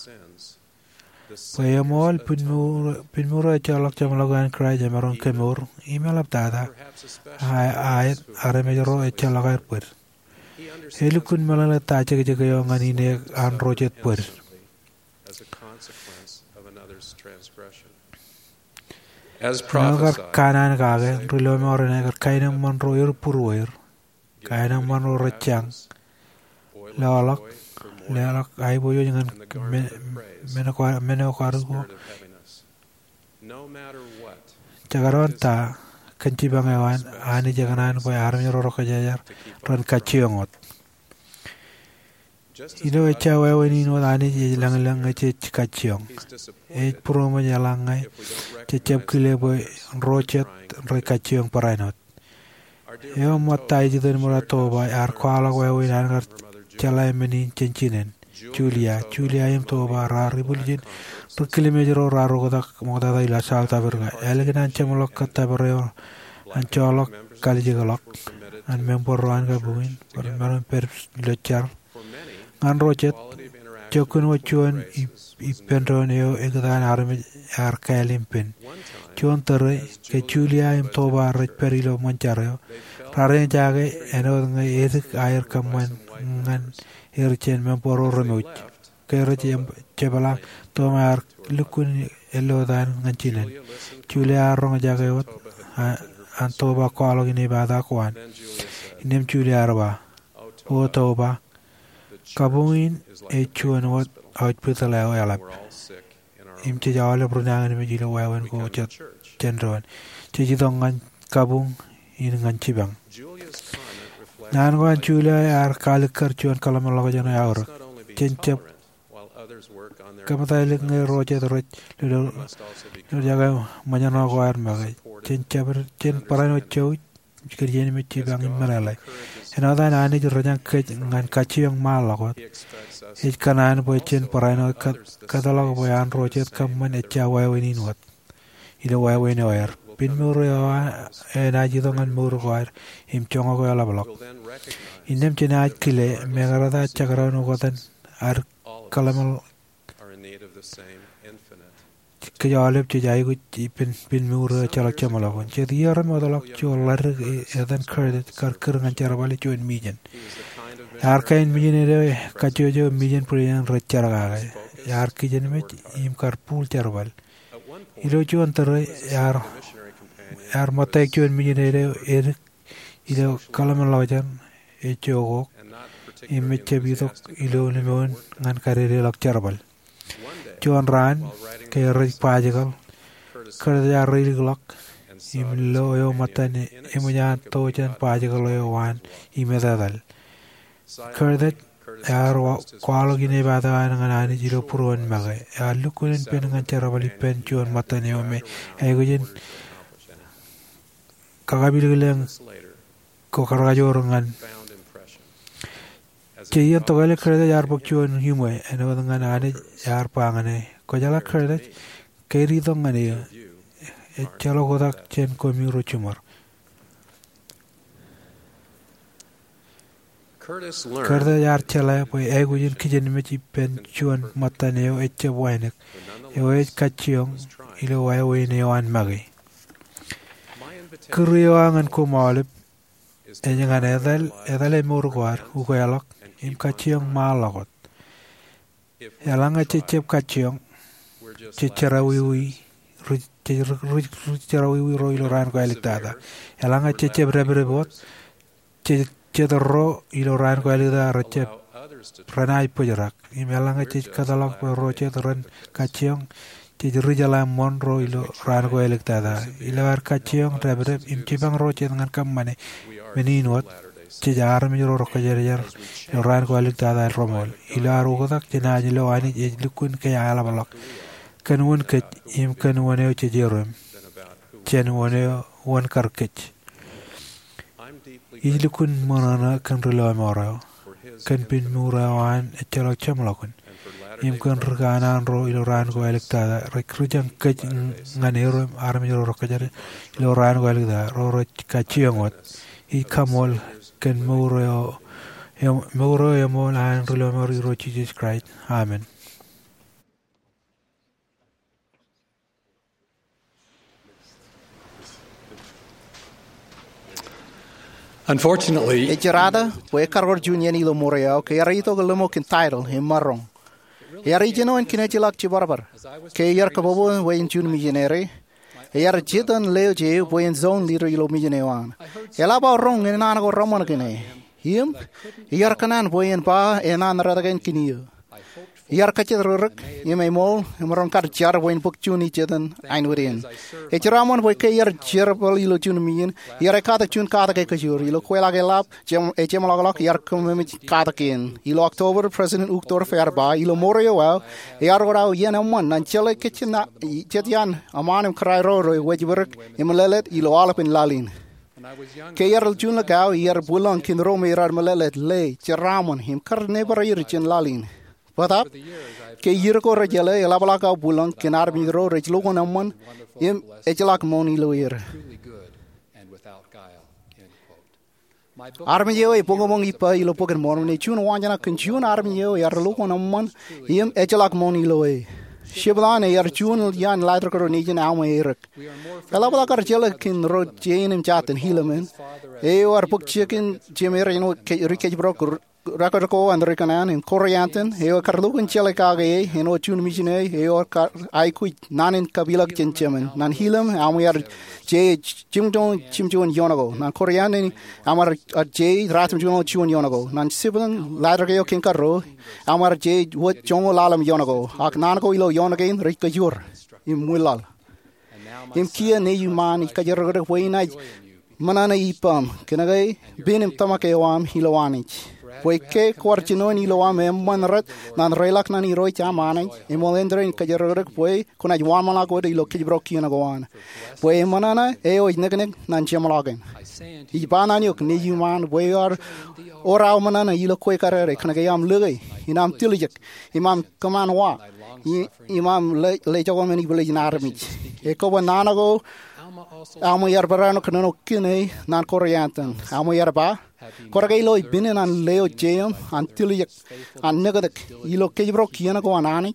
Payamol Pinmur Pinmura Chalak Jamalagan Cry Jamaron Kemur, email of Dada, I Aramedro a Chalagar Pur. Helukun Malala Tajagayong and Ine and Roget Pur.
As prophesied,
Kanan Gaga, Rilomor and Agar Kainam Monroy Purware, Kainam Monro Chang, Lalak. Lelak ay boyo jangan menokar menokar ko. Jagaron ta kanci bangawan ani jaganan ko aram yoro ko jajar ron kachiongot. Ino echa wewe ni no ani lang lang eche kachiong. E promo jalangai cecep kile boy rochet re kachiong parainot. Yo motai jidon murato ba ar kwala wewe nangar Chalai menin cencinen Julia Julia yam to bara ribuljin per kilometer raro godak mogada ila salta berga elegan chamolok kata bereo ancholok kali jegalok an member roan ga buin per maron per lochar an rochet chokun wachuan i pendroneo egadan arme ar kalimpen chon tere ke Julia yam to bara perilo mancharo rare jage eno ngai edik air kaman ngan erchen memporo remoch kero chem chebala tomar lukun elodan ngancinen Julia rong jagayot antoba kwalo gini bada kwan inem Julia arba o toba kabungin e chuan wat output lao alap im che jawale brunangan me jilo wawen ko chat chendron che jidongan kabung in ngancibang Nan ko Julia ar kalikar chuan kalam laga jana yaur chencep kamatay lik ngai roche roch lo lo jaga majana ko ar magai chencep chen parano chau kirjen me chibang maralai enada nani rojan ke ngan kachiang malagot ich kanan boy chen parano kadalog boy an roche kamman echa waweni not ilo waweni oer Pinmur e na jidongan murgoar im chongo ko ala blok inem chena kile megarada chakran gotan ar kalamal ke jalep che jai gu pin pinmur chala chamala gon che diara modalak cholar edan credit kar kar ngan charabali chon mijen ar kain mijen re kachojo mijen priyan rachara yar kijen me im kar pul charbal ilo chon tere yar Ar mata ekjuan mijinere er ilo kalaman lawajan e chogo imme chebitok ilo limon ngan karere lak charbal chuan ran ke rai pajagal karja rai lak imlo yo matane emunya to chan pajagal yo wan imedadal kardet ar kwalo gine bada ngan ani jilo puron magai alukunen pen ngan charbal pen chuan matane o me aygojen kagabilang ko karajorongan Kiyan to gale kreda yar bakchuan humwe eno ngan ane yar pangane ko jala kreda keri dong ane e chalo godak chen ko mi ro chumar Kreda yar chala po ego yin kijen me chi pen chuan matane o eche wainek e o e kachiong ilo wai we ne wan magi Kuriyoangan ko malip e ngan edal edal e murgwar u ko yalak im kachiong malagot Yalanga chechep kachiong checharawiwi che chera wi ro ilo ran ko eliktada elanga che che brebre bot che che ro ilo ran ko elikda roche ranai pojarak imelanga che kadalak po roche ran kachiong che rijala mon ro ilo ran ko eliktada ilo ar kachiong brebre imchibang roche ngan kamane meninot che jar mi ro ko jer jer ilo ran ko eliktada romol ilo ar ugodak che na ilo ani e lukun ke ala balak kan won ke im kan wone che jerum chen wone won karkech ilukun monana kan relo moro kan pin mura wan echalo chamlokun im kan rgana ro ilo ran ko electada rekrujang ke nganero armi ro ko jare ilo ran ko electada ro ro ka chiangot i kamol kan muro yo muro yo mo lan relo mori ro Jesus Christ amen.
Unfortunately,
Ejirada, we caror junior ilo morea, ke yarito galemo kin title him marong. Yarijino en kinejilak chibarbar. Ke yar kabobo we in jun millionaire. Yar jitan leo je we in zone leader ilo millionaire. Elaba rong in anago ramon kine. Him yar kanan we in ba en another again kinio. Yar kachiruk, yeme mol, marong kar jar we in book juni jitan ainwin. Ejiramon we ke yar jerbal ilo jun million. Yar kata jun kata ke kajur ilo kwela ke lap jem ejem lagalak yar kumemi kata kin. Ilo October President Uktor Fairba ilo morio well. Yar ora yen amon nan chele kitchena jetian amanim krai ro ro wejburuk imalelet ilo alap in lalin. Ke yar jun lagao yar bulan kin ro me yar malelet le jeramon him kar never yir chen lalin. But ke yirko rajale elabalaka bulan kinar midro rajlogo namon im echlak moni loyer armi yo e pongo mongi pa ilo poker mon ne chun wanjana kunchun armi yo yar logo namon im echlak moni loe shiblan yar chun yan later ko ni jin awme erik elabalaka rajale kin ro chain im chaten hilamen e war pok chicken jemer no rikej brok Rakarko and Rikanan in Koreanton, Heo Karluk and Chelekage, Heno Chun Mishine, Heo I quit Nanin Kabilak Chinchaman, Nan Hilam, Amir J. Chimton, Chimchun Yonago, Nan Korean, Amar J. Ratamjuno Chun Yonago, Nan Sibilan, Ladrageo Kinkaro, Amar J. What Jongo Lalam Yonago, Aknanko Ilo Yonagain, Rika Jur, in Mulal. In Kia Neyuman, Kajar Wayna, Manana Ipam, Kenagay, Bin in Tamakewam, Hilowanich. Poike quartino ni loa me manrat nan relak nan iroi chamane imolendre in kajerok poi kuna jwan mala ko de lokki brokki na goan poi manana e o negne nan chamalagen I bana ni ok ni yuman poi ar ora manana ilo koi karere kana ga yam lugai inam tilijek imam kaman wa imam le le jogom ni bele narmi e ko banana go amo yar barano kano kine nan koreantan amo yar ba Koragay loy binin an leo jam until yak an negadak ilo kebro kiana go anani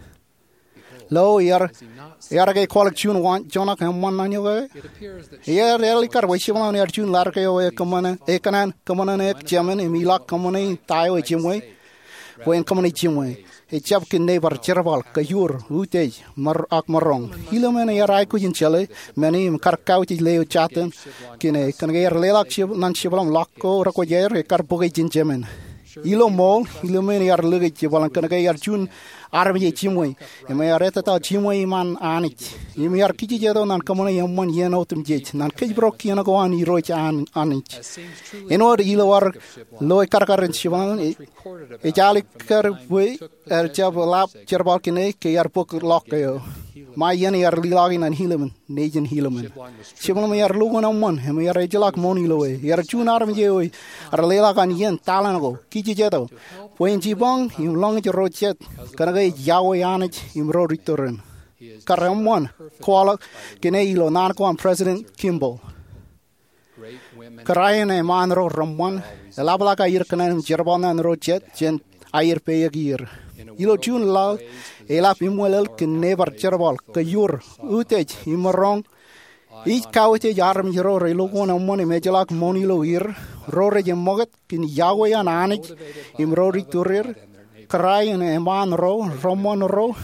low yar yaragay collection one jona kam one nanyo yar really kar wishimon yar jun larke o kamana ekanan kamana ek jaman emilak kamana tayo jimwe when kamana jimwe e chap kin never cherbal kayur utej mar ak marong hilomen yarai ku jinchale mani kar kauti leo chaten kine kan ger lelak chib nan chiblam lakko rako yer kar boge jinjemen ilo mol hilomen yar lege chibalan kan ga yar chun arme chimwe e me areta ta chimwe man anich im yar kiji jedo nan kamona yamman yeno tum jej nan kej brok yana go an iro chan anich enor ilo war loy kar kar chibalan e jali kar we er chab lap cherbal kine ke yar pok lok yo ma yen yar lilagin an hilemen nejen hilemen chibalan yar lugo na mon hem yar jelak moni loe yar chun arme je oi ar lelagan yen talan go kiji jedo When Jibong, you long to rochet, Kanagay Yawayanich, in Roritorin. Karamwan, Kuala, Gineilo, Narquan President Kimball. Karayan and Manro Ramwan, Elabalaka Irkanan, Jerbana and Rochet, Gen Ayer Pay a year. Ilo June Law, Elap Imwell, can never Jerbal, Kayur, Utech, Imorong. Each cowete yarm hero relogon and money majalak monilo ear, Rory and Mogat, Kin Yahweh and Anich, Im Rory Turir, Karayan and Man Ro, Romon Ro,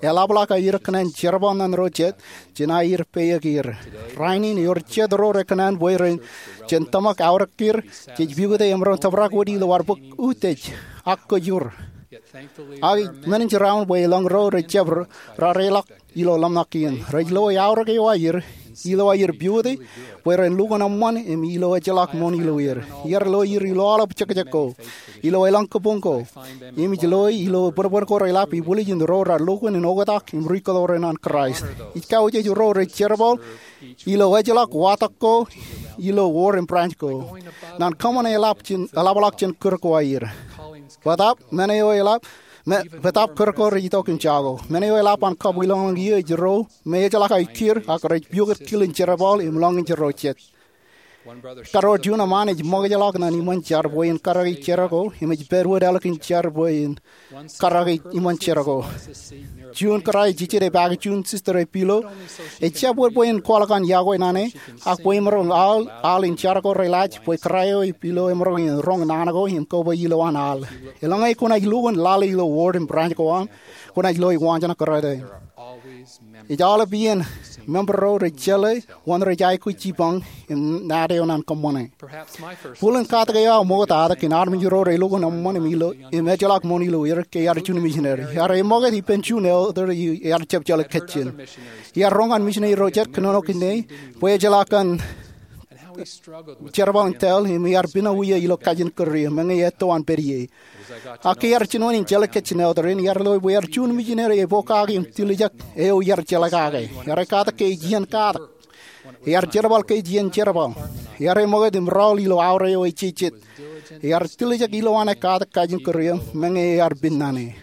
elabla ka ir kanan cherban nan rojet jina ir peyagir rainin yor chedro rekanan boiren jen tamak aurakir je biude emron tabrak wodi lo warbuk utej akko jur ai manage round boy long road chebr ra relak ilo lamnakin rejlo yaurak yair ilo ayir biude boiren lugon amman em ilo ajalak mon ilo ir yer lo ir ilo alap chakjako ilo elang kopongko imi jelo ilo borbor ko rela pi buli jin ro ra lugon en ogatak im riko renan Christ ikau je ro re cherbol ilo ajalak watako ilo war in branchko nan common elap chin alabalak chin kurko ayir badap mane yo elap me betap kurko rito kin chago mane yo elap an kab wilong ye jero me ajalak ay kir akre biuget kilin cherbol im long in jero chet Karo juna manage mogajalak na niman char boy in karagi cherago image perwo dalakin char boy in karagi iman cherago jun karai jichire bag jun sister e pilo e chabor boy in kwalakan yago nane ak boy mrong al al in charago relaj boy krayo e pilo emrong in rong nanago him ko boy ilo an al elangai kuna iluwan lali ilo ward in branch ko an kuna ilo iwanjana karade it all bien member ro rechele one rejai ku chipang in nade onan commone pulen kata ya mo ta da kinar mi ro re logo nam mon milo imagelak monilo yer ke yar chun missionary yar mo ga di pension der yar chep chale kitchen yar rongan missionary roger kno kine boy jalakan Cherban tel him yar bina wiya ilo kajin kurri menga yeto an perie ak yar chinon in jala kitchen der in yar lo yar chun missionary e boka gi tilijak e o yar jala ga yar ka ta ke jian ka yar cherbal ke jian cherbal yar mo ga dim rol ilo aure o chichit yar tilijak ilo an ka ta kajin kurri menga yar binane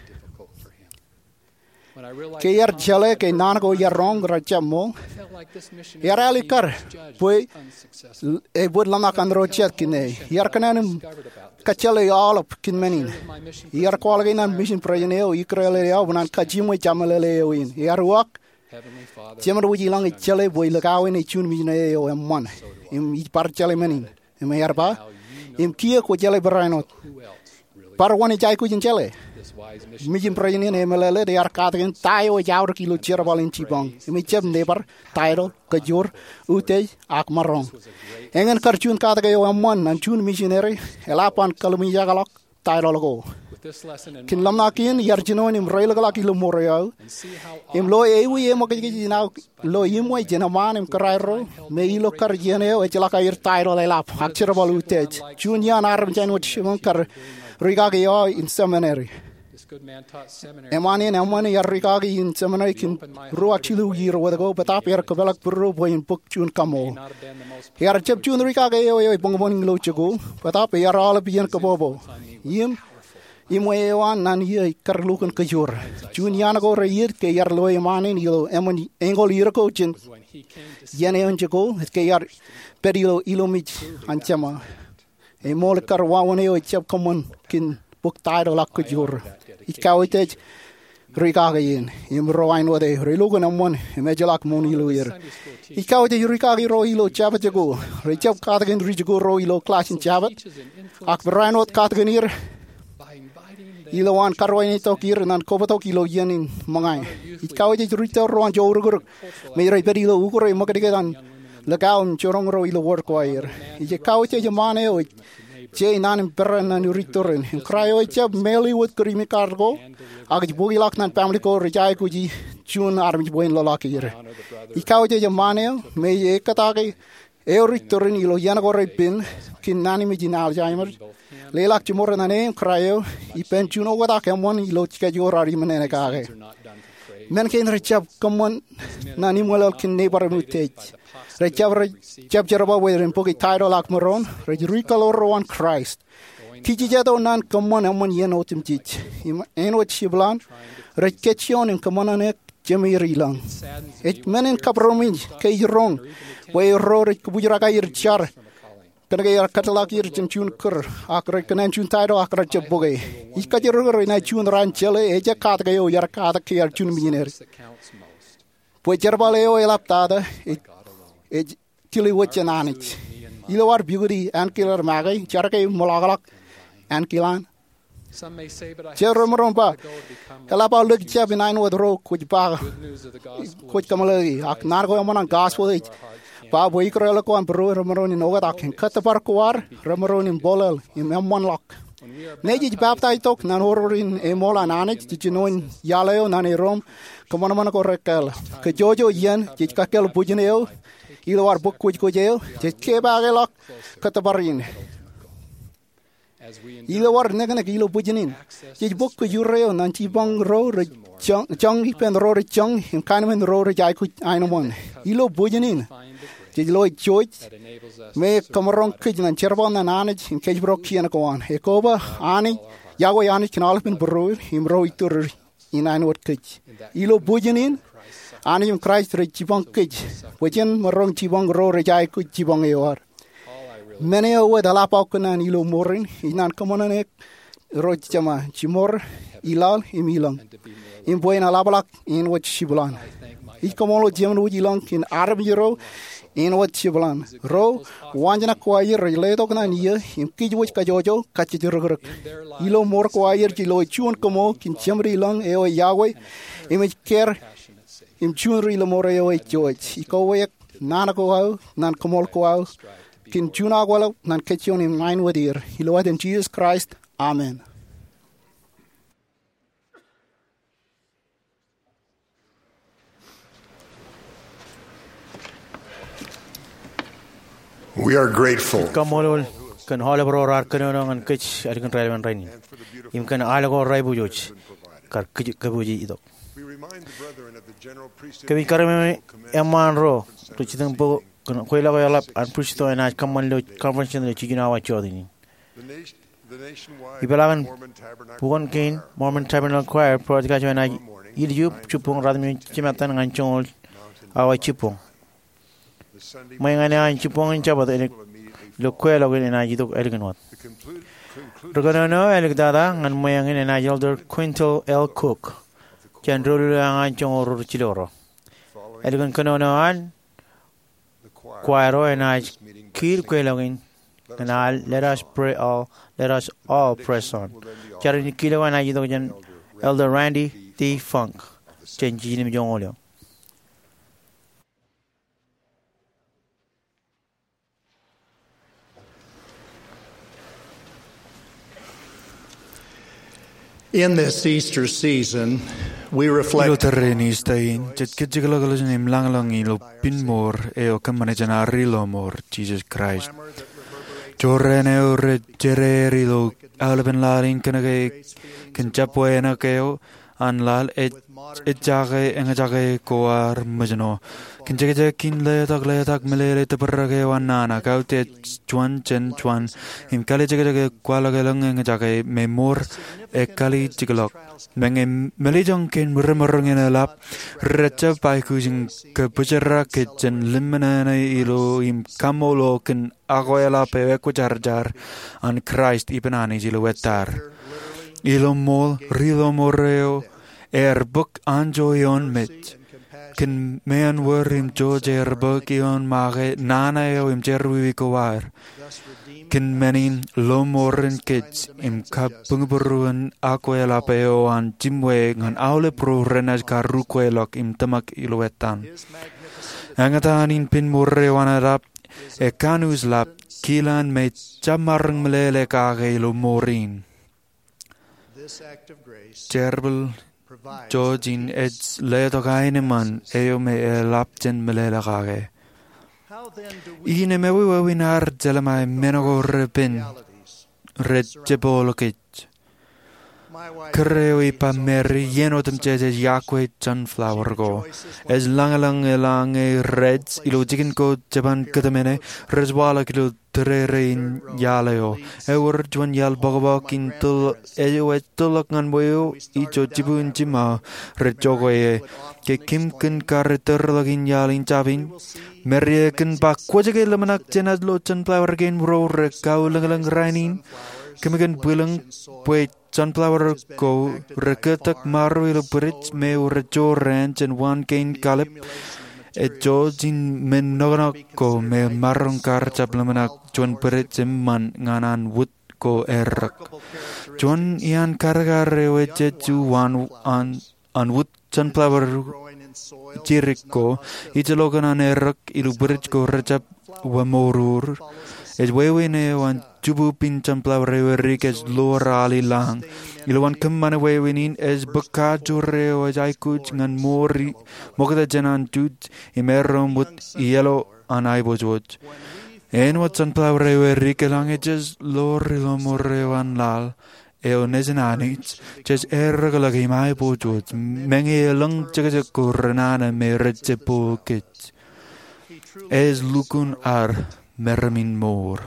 ke yar jale ke nan go yar rong rachamo yar ali kar boy e bod lama kan rochet kine yar kanan kachale alop kin menin yar kwalge nan mission projeneo ikrele ya bunan kajimo chamalele win yar wak chemar wuji lang chale boy lagawen e chun mission e o man im i par chale menin im yar ba im kia ko chale brainot par woni jai ku jin chale Mijin projenin emelele de arkaten tayo jaur kilo cherbal in chibang mi cheb nebar tairo kajur ute ak marong engen karchun kata yo amman nan chun missionary elapan kalmi jagalak tairo logo kin lamna kin yarjinon im rail galak ilo moryo im lo e wi e mo ke na lo yimo e jenaman im karairo me ilo karjene o chelaka ir tairo lelap ak cherbal ute chun yan arm jan wat shimon kar riga yo in seminary Emani na emani yarrika gi in seminary kin ruwa chilu yiro wadago betap yar kabelak burro boy in book chun kamo yar chep chun rika ge yo yo bongmon lo chego betap yar al bien kabobo yim imoe wan nan ye karlukan kajur chun yana go reyir ke yar lo emani yo emani engol yiro ko chin yene on chego ke yar perilo ilomich anchama e mol karwa wone yo chep common kin book tairo lak kajur ikau ite rika gain im roain wade relogo namon imagelak monilo yer ikau ite rika gi roilo chabat jago rechap katagen rijago roilo class in chabat ak brainot katagenir ilo wan karwaini tokir nan kobato kilo yenin mangai ikau ite rito roan jorgur me rei perilo ugore makadigan lagaun chorong roilo work wire ikau ite jamane o Jay nan perren nan uritoren krayo chab meli wot krimi cargo ag bogi lak nan family ko rejai ku ji chun armi boin lo lak yere ikaw je jamane me ye kata ke e uritoren ilo yana go repin kin nani mi jinal jaimer le lak chmor nan krayo I pen chuno wada ke mon ilo chike jorari menene ka ke men ken rechab komon nani molal kin nebar mutej Rechab rechab jaraba weden poki tairo lak moron rejrika lorowan Christ kiji jato nan komon amon yen otim chich en wat shiblan rekechion in komonane jemi rilang et menen kapromin ke rong we ro rek bujra ka ir char kan ga katalak ir chun kur akre kanan chun tairo akra cheboge ikajero na chun ran chele e ja kat ga yo yar kat ke yar chun miner po jarbale o elaptada e kili wachananich ilo war beauty and killer magai charke molagalak and kilan Che romaron ba. Kala ba leg che bin ein wod ro kuj ba. Kuj kamalagi ak nar go amon gospel ich. Ba bo ikrela ko an bro romaron in ogat ak kat par kwar romaron in bolal in amon lock. Neji baptai tok nan hororin e mola nanich ti noin yaleo nan e rom kamana mana ko rekel. Ke jojo yen ti ka kel bujneo. Ilo war buk kuj kujeo ti ke ba gelok kat parin. Ilo war negana ilo bujinin. Ji bok ku yureo nan ti bang ro re chong chong pen ro re chong in kanmen ro re jai ku ainomon. Ilo bujinin. Ji lo joy me kamarong kij nan cherbon nan anij in kej bro kiana ko an. Ekoba ani yago yani kinal pen bro him ro itur in ein wat kij. Ilo bujinin ani im Christ re jibang kij. Wajen marong jibang ro re jai ku jibang ewar. Mene o da la paukanan ilo morin inan kamonanek roj chama chimor ilal imilang in buena labalak in wat shibulan ik kamolo jemno ilang in arab yero in wat shibulan ro wanjana kwair releto kana niya in kijwich ka jojo kachirogrok ilo mor kwair jilo chun kamo kin chemri ilang eo yawe image care im chun ri lo more eo joch ikowe nana ko nan kamol ko Kin Juna Walla nan ketchon in mine with ear. He Lord in Jesus Christ. Amen.
We are grateful.
Kamolol kan hole brorar kanong an kech arikan raiban raini. Im kan alago raibu joch. Kar kabuji idok. Kami karame eman ro to chitang po kan koila ko yalap an pushto ena kaman lo convention le chigina wa chodini. Ibalagan pugon kain Mormon Tabernacle Choir project na ilju chupong radmi chimatan nganchol awa chupong. May ngane an chupong in chabat ele lo koila ko ena jidok eleganot. Rogano elegdada ngan mayangin ena yolder Quintal L. Cook. Chandrulu ang chong ro chiloro. Elegan kanonoan choiro and I kill quelogin and I let us pray all let us all press on. Charini kilo and I yidojan Elder Randy T. Funk. Chenjinim Jongolio.
In this Easter season, we reflect
Ilo terreni stain, jet kitjigalagalas nim langlang ilo pinmor eo kamanejana rilo mor Jesus Christ. Jorrene ore jereri lo alben larin kanage kenchapoena keo anlal et et jage enga jage koar majno. Kinjage kin le tak le tak melere te perage wanana kaute chuan chen chuan him kale jage jage kwala galang enga jage memor e kali jigalok menge melejong ken murmurong en lap recha pai kujing ke puchera ke chen limana ilo im kamolo ken agoela pe ko jarjar an Christ ipenani jilo wetar ilo mol rilo moreo er book anjoyon met ken mean wor im jojer book ion mage nana eo im jerwi ko war ken menin lo moren kids im kapungburuan aquela peo an jimwe ngan aule pro renas karuquelok im tamak iluetan angatan in pin morre wanarap e kanus lap kilan me chamarng melele kage lo morin Cherbel Georgin eds ledogaine man eo me e lapten melele kage Ine me winar jelama menogor pin red jebolokit. Creo pa meri yeno tem jeje yakwe sunflower go. Es langalang elang reds ilo jikin ko jaban katamene reswala kilo trerein yaleo. Ewer juan yal bogobok intul eyo etulok ngan boyo icho jibun jima red jogoye. Ke kim kin kareter lagin yalin chabin. Merie kin ba kwajage lamanak jenad lo sunflower gain ro rekau langalang rainin. Kemigan bulang puet sunflower go reketak maru ilo bridge me rejo ranch and one gain kalip et jojin men nogana ko me marong kar chaplamanak juan bridge man nganan wood ko erak. John ian kargare weche chu wan an anwut sunflower Jericho, Italogan an erak ilu bridge ko rajab wamorur. Es wewine wan jubu pin sunflower rikes lorali lang. Ilu wan kemana wewinin es bekajure o jaikuj ngan mori mokda janan tuj imerom but yellow an aibojoj. En wat sunflower rike lang ejes lori lomore wan lal. Eo nesenanits, jes ergalagi mai bojot, menge lang jaga kurana me retse pokit. Es lukun ar mermin mor.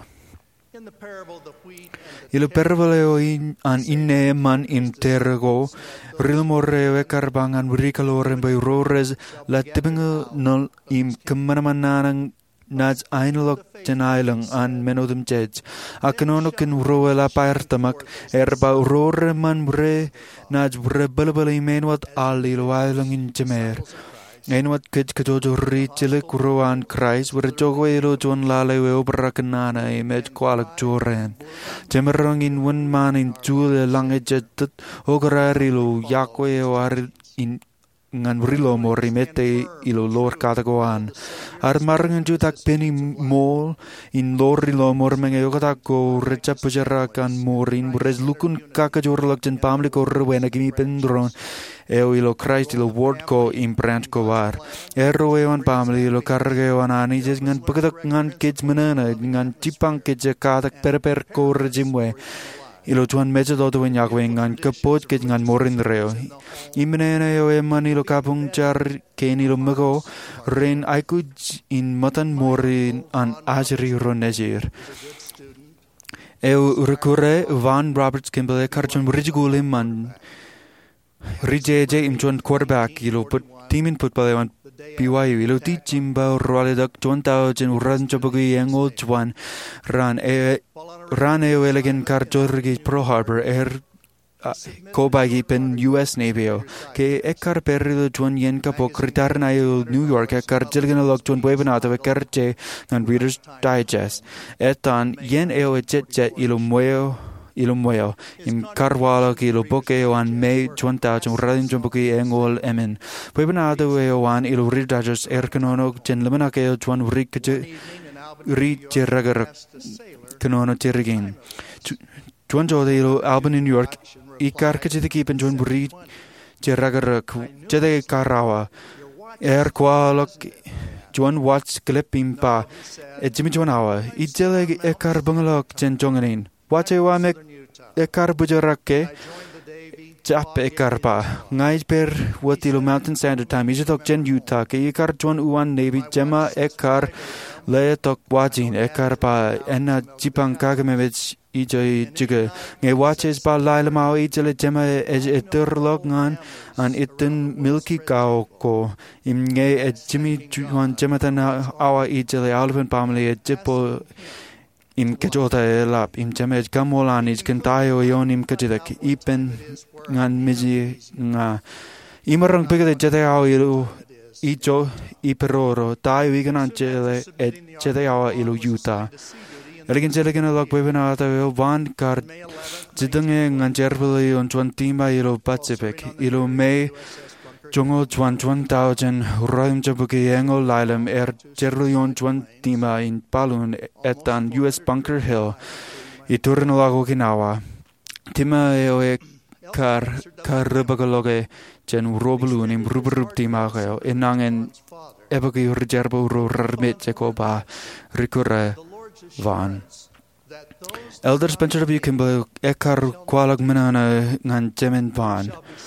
Ilo pervaleo in an inne man in tergo, rilmore karbangan brikalore by rores, la tippingal nul im kamanamanang Nats eindelijk ten eilang an menodum jets. Akenonok in roela paertamak, erba rore man bre, nats bre bulbuli men wat ali lo eilang in jemer. Een wat kit kajojo richilik roan kruis, were jogwelo John lale we obrakanana e met kwalik joren. Jemerang in one man in jule lange jettet, ogorarilo yakwe war in ngan rilo mori mete ilo lor katagoan. Ar marngan jutak penny mol in lor rilo mor menge yokatako recha pujara kan morin bures lukun kakajorlak jen pamli ko rwena gimi pendron. Eo ilo Christ ilo word ko imprant ko war. Ero ewan pamli ilo karge ewan ani jes ngan pagatak ngan kids menana ngan cipang kids katak perper ko rejimwe. Ilo tuan meja do tuan yakwe ngan kapot kit ngan morin reo. Imenena yo eman ilo kapung jar ken ilo mego ren aikuj in matan morin an ajri ronezir. Eu recurre Van Roberts Kimball karchon rijgule man rijeje im tuan quarterback ilo put team in football ewan B Y U ilo ti chimba roaledak tuan tao jen uran chopagi engol tuan ran e ran e elegan karjorgi Pro Harbor er ko bagi pen U S Navy ke ekar perilo tuan yen kapok retarna yo New York ekar jelgana log tuan webinar to ekar che nan Reader's Digest etan yen eo jet jet ilo mueo ilo mueo im karwala ki ilo boke wan May twenty chun radin chun boki engol emen webinar to wan ilo Reader's Digest er kanono jen lemana ke tuan rik ri jeragar kanono jergin tuan jode ilo Albany New York ikar kecil kipen tuan buri jeragar jade karawa er kualok tuan watch clip impa ejimi tuan awa ijele ekar bangalok jen jonganin wache wa mek ekar bujarake Jap ekar pa ngai per watilo Mountain Standard Time ijatok jen Utah ke ikar tuan uan Navy jema ekar le tok wajin ekar pa ena jipang kagamevich ijai jiga ngai watches pa laila mau ijale jema ej eterlog ngan an itten milky cow ko im ngai ejimi tuan jema tana awa ijale alvin pamli ejipo im kejota elap im jema kamolan ij kentayo yon im kejidak ipen ngan miji nga imarang pegade jatao ilu ijo iperoro tai wiganan chele et jatao ilu Utah Elegin jelegan alok webinar ta van kar jidange ngan jerbeli on tuan timba ilu Pacific ilu May jongo tuan tuan tao jen roim jabuki engol lailam er jerlion tuan timba in Palun etan U S Bunker Hill iturin lago Okinawa tima eo e kar kar bagaloge jen roblu nim rubrub tima keo enangen ebagi rejerbo ro rarmit jeko ba rikure van Elder Spencer W. Kimball ekar kwalag menana ngan jemen van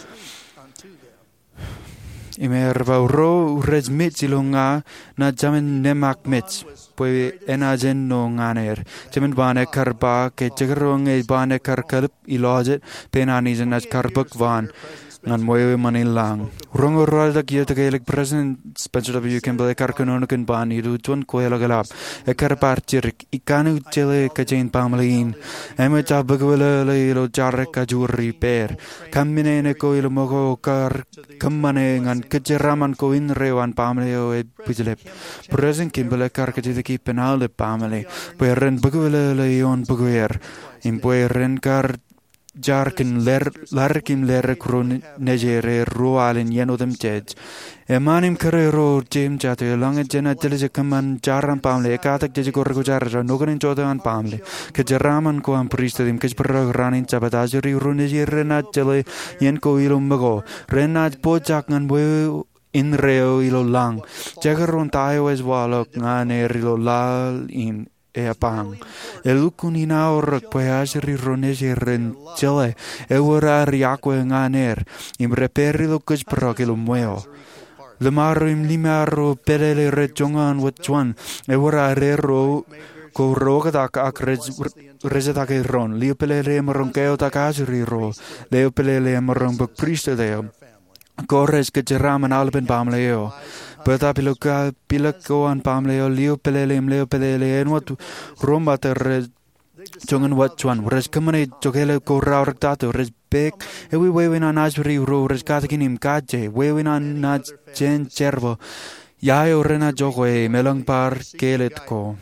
Imer va ro res mit silunga na jamen nemak mit pue ena jen no nganer jemen van ekar ba ke jegrong e van ekar kalp ilojet penani jen as karbuk van ngan moe manilang rong oral da kia tegalik President Spencer W. Kimball ekar kanonokan ban idu tuan koela galap ekar parchirik ikanu chele kajain pamlin eme cha bagwala le lo jarek kajuri per kamine ne ko ilo mogo kar kamane ngan kejeraman ko in rewan pamleo e bijlep President Kimball ekar kajidaki penal de pamle peren bagwala le on bagwer in peren kar Jarkin ler larkim ler kron negere roalin yenodem jej emanim karero jem jate lang jena telje kaman jaran pamle katak jeje gorgo jarra noganin jodan pamle ke jaraman ko am pristadim ke programin chabadajri runegere na jele yen ko ilum mago renaj pojak ngan boy in reo ilo lang jagaron tayo as walok ngane rilo lal in e apang e lukunina or poyasri ronege ren chele e ora riakwe nganer im reperi lo kuj prokelo mueo le maro im limaro pelele rejongan wetjuan e ora rero ko roga dak ak rezeta ke ron li pelele maron keo takasri ro le pelele maron bak prieste deo Corres que jeraman alben pamleo. Peta piloka pilakoan pamleo leo pelele leo pelele en wat romba ter jongen wat chuan res kamane jogele ko raur tato res bek e we we na nasri ro res katakinim kaje we we na na chen chervo yayo rena jogo e melang par kelet ko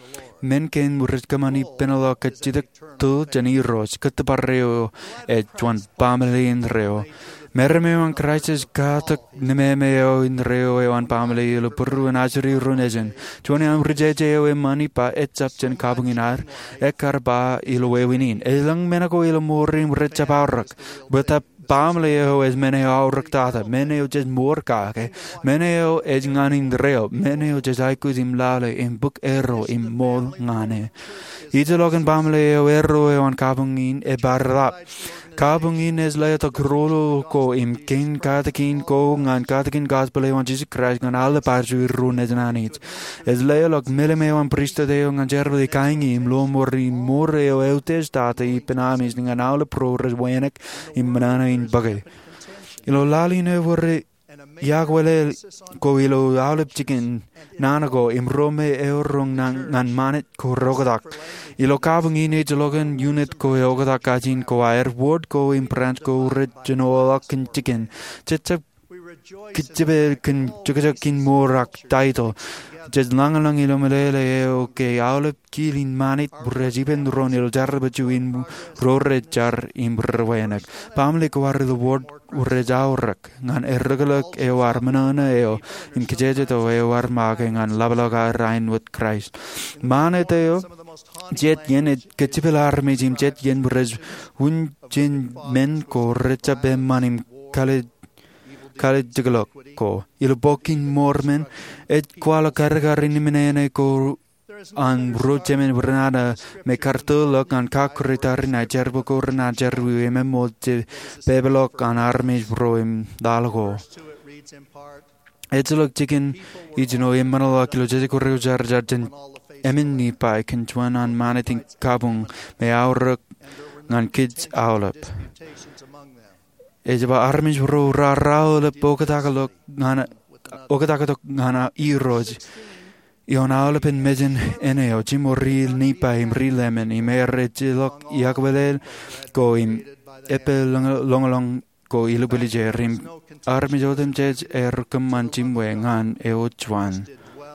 men ken res kamani penalo kachidak tu jani ros katparreo e chuan pamle in reo Mermewan crisis katak nememeo in reo e wan pamle lo puru en azri runejen. Tuone am rejejeo e mani pa etsap jen kabunginar e karba ilo wewinin. E lang menako ilo morim recha paurak. Beta pamleo es meneo aurak tata. Meneo jes morkake. Meneo es nganin reo. Meneo jes aikus im lale im buk ero im mol ngane. Italogan pamleo ero e wan kabungin e barrap. Kabungin es layato krolo ko im kin katakin ko ngan katakin gospel ewan Jesus Christ ngan alle parju run es nanit. Es layalok milime ewan prista deo ngan jerbo de kaingi im lo mori more eo eutes data i penamis ngan alle prores wenek im manana in bagay. Ilo lali ne vorre Yagwele ko ilo alip chicken nanago im rome eurong ngan manet ko rogadak. Ilo kabungin e jalogan unit ko yogadak kajin ko air word ko im branch ko regional kin chicken. Chechap kitchibe kin chukajakin morak title. Jes langalang ilo melele eo ke alip kilin manit brejiben ron ilo jarbachu in rore jar im brewenek. Pamle ko war the word urejaurak ngan ergalak e war manana eo in kijeje to e war mage ngan labalaga rain with Christ mane teo jet yen ketchipelar me jim jet yen brej un jin men ko recha be manim kale kale jiglok ko il bokin mormen et kwala karga rinimene ko an brochemen bernada me kartulok an kakritar na jerbo ko na jerbu em molte bebelok an armies bro im dalgo etulok chicken ijno emanolo kilo jeje ko jar jarten emin ni pa ken tuan an maneting kabung me aur ngan kids aulap ejaba armies bro ra ra le pokatakalok ngana okatakalok ngana iroj Ion alpen mejen eneo jimoril nipa im rilemen im erejilok iakwelel ko im epe longalong ko ilubelije rim armijotem jej er keman jimwe ngan eo chuan.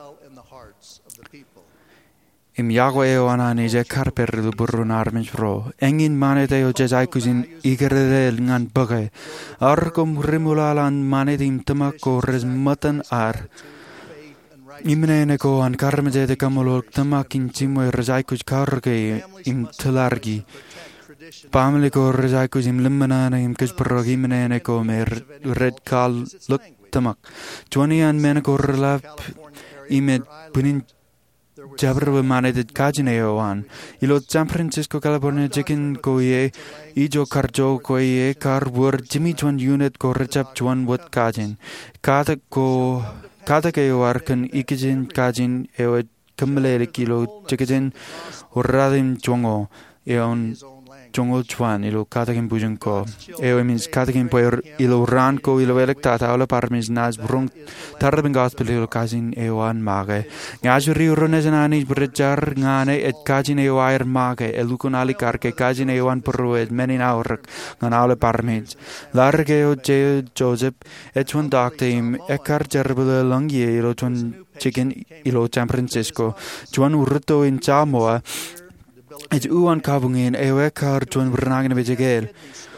Im jagwe eo anani je karper luburun armij pro. Engin manet eo jej aikusin igerel ngan bagay. Arkom rimulalan manet im temako resmatan ar. Imene ko an karmede de kamolo tamakin chimo rezaikus karge im tlargi pamle ko rezaikus im limana im kes progi imene ko mer red kal look tamak twenty an men ko relap imed punin jabro maned kajineo an ilo San Francisco California chicken ko ye ijo karjo ko ye karbur jimmy twan unit ko rechap twan wat kajin kata ko Kata kayo arkan ikijin kajin eo kamlele kilo chikijin uradim chongo eon jongo chuan ilo katakin bujun ko. Eo means katakin poer ilo ran ko ilo electata ala parmis nas brung tarabin gospel ilo kazin ewan mage. Ngajuri urunesanani bridjar ngane et kajin ewair mage elukun ali karke kajin ewan perued menin aurak ngan ala parmis. Large o je Joseph et chun doctim ekar jerbele langye ilo chun chicken ilo San Francisco. Chuan urto in Samoa. Het uan kabungin ewekar tuan bernagin vejegel.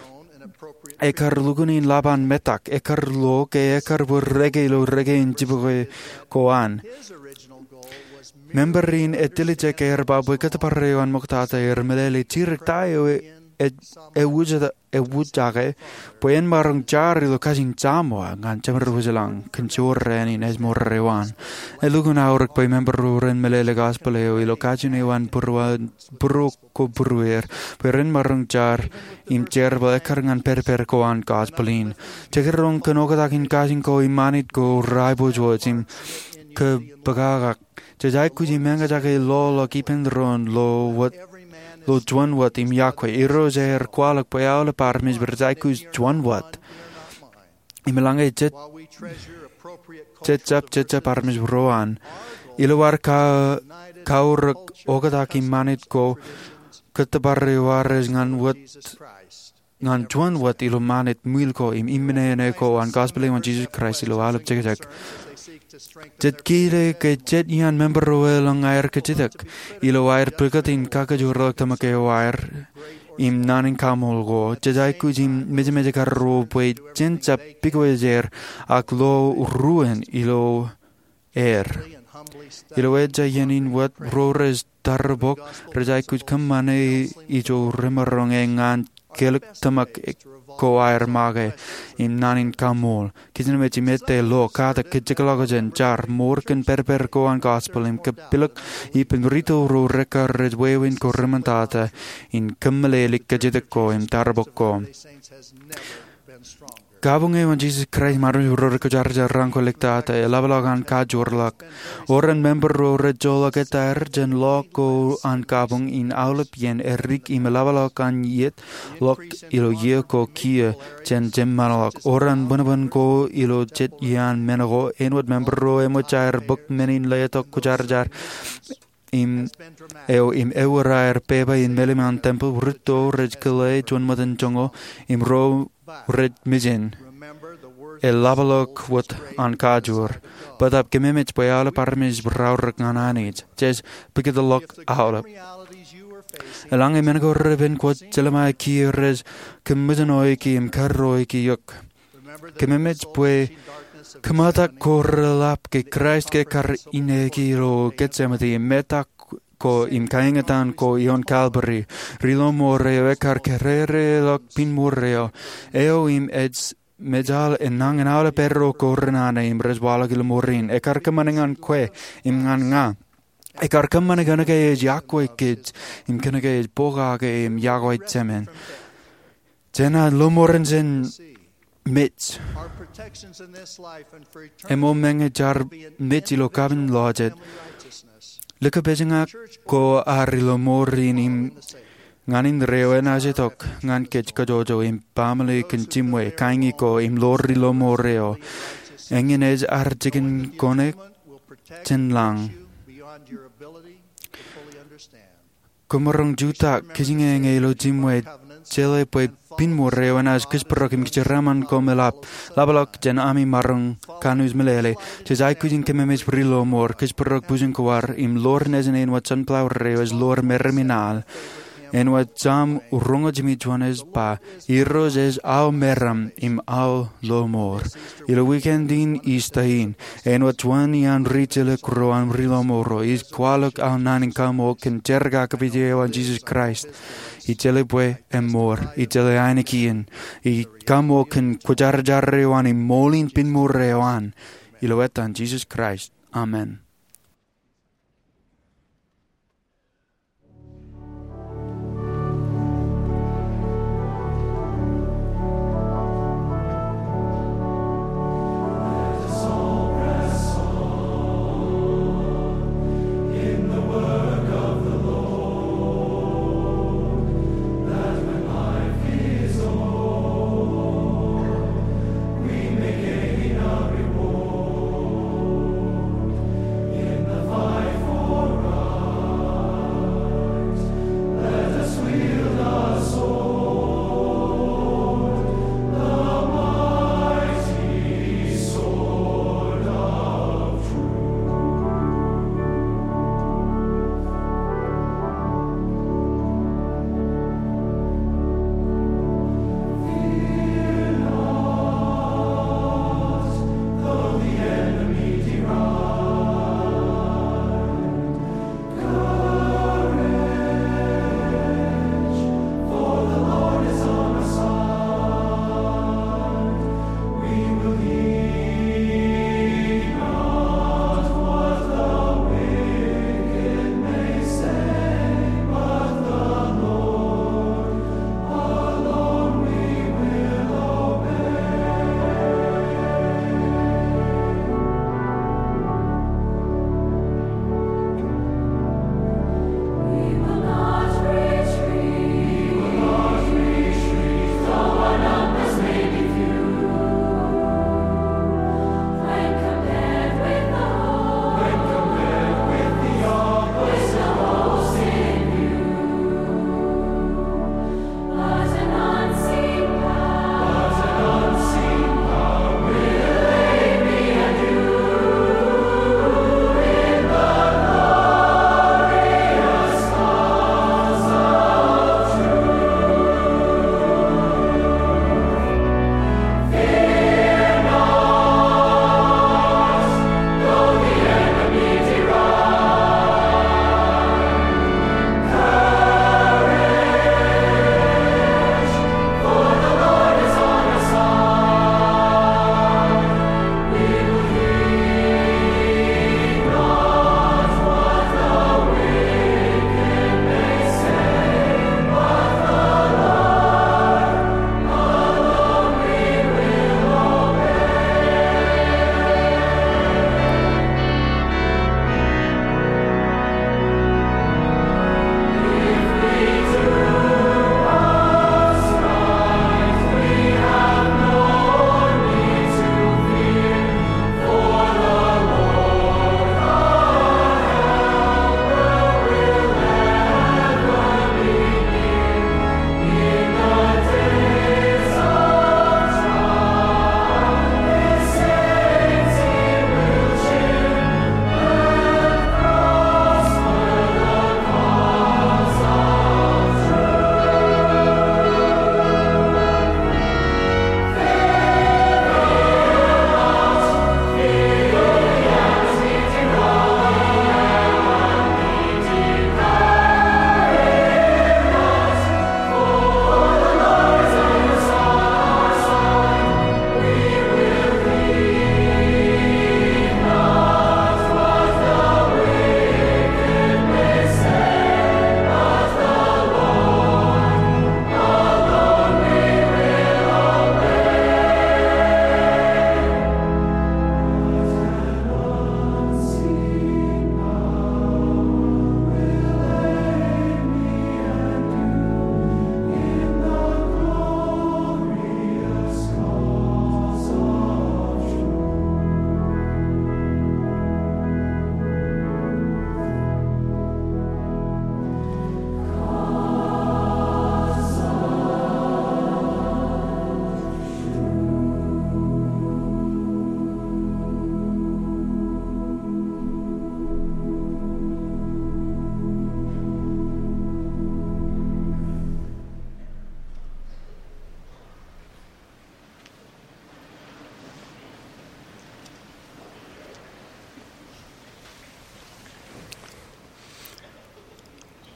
Ekar lugunin laban metak, ekar lo ke ekar bur regelo regein jibuge koan. Memberin etiliche ke erbabu kataparewan moktata ermeleli tirik tayo e wujada e wujage poen marang jari lo kajing Samoa ngan chamar wujalang kenchore ni nesmorrewan e luguna orek poi member ren melele gospel e lo kajine wan purwa puru ko puruer peren marang jar im cherba ekar ngan per per koan gospelin chegerong kenogadakin kajing ko imanit ko raibo jotim ke bagagak jajai kuji menga jage lo lo kipendron lo what lo juan wat im yakwe irozer kwalak poyaule parmis berzaikus juan wat imelange jet jet jap jet jap parmis roan ilowar ka kaur ogadaki manit ko katabarre wares ngan wat ngan juan wat ilo manit milko im imene ko an gospel of Jesus Christ ilo alap jegajak Jet kire ke jet ian member roel ang air ke jetak ilo air perkatin kaka jorok tamake air im nanin kamol go jajai kujim meje meje karro poi jencha pikoezer ak lo ruen ilo air ilo eja yenin wat rores tarbok rajai kuj kamane ijo remarong engan keluk tamak ko air mage im nanin kamol kitchen mechi mete lo kata kitchikalogen jar morken perper ko an gospel im kapilak ipen rito ro rekar redwewin ko remontate in kamalelik kajedeko im tarboko Gabung ewan Jesus Christ maru hurur ko jar jar rang kolektata e labalagan ka jorlak oran member ro rejolak etar jen loko an gabung in aulap yen erik im labalagan yet lok ilo ye ko kia jen jem manalak oran bunaban ko ilo jet yan menago enwad member ro emo jar buk menin layatok ko jar jar im eo im eurair peba in meliman temple rito rejkale jon matan jongo im ro red mijin el labalok wat an kajur but up gememich boyala parmis braurak ngananit jes picket the lock out elang e mengo reven quod jelama ki res kemizanoi ki im karroi ki yok gememich boy kamata korlap ke Christ ke kar inegi ro getsemati meta ko im kaingatan ko ion Calvary rilo moreo e kar kerere lok pin moreo eo im eds medal en nangen ala perro kornana im reswala kil morin e kar kamaningan kwe im ngan nga e kar kamanigan ke jakwe kids im kenege boga ke im jagwe tsemen jena lomorenzen mitz emo menge jar mitz lo kabin lojet Lika bezinga ko arilo morin im nganin reo en ajetok ngan kech kajojo im pamale kenchimwe kaingi ko im lorilo moreo engin ez arjikin kone chenlang Kumarong juta kisinge ngelo jimwe chele poi pin moreo en az kisparok im kichiraman ko melap labalok jen ami marong kanus melele jezai kujin kememes brilo mor kisparok bujin kwar im lor nezen en wat sunflower reo es lor merminal en wat jam urongo jimi juanes pa iros es au meram im au lo mor ilo weekendin istain en wat juan ian ritele kroan brilo moro is kwalok au nanin kamo ken jerga kapideo an Jesus Christ I tele pue emor, I tele ainekien, I kamo ken kujarjarrewan I molin pin morrewan, I loetan Jesus Christ. Amen.
In the work of the Lord, that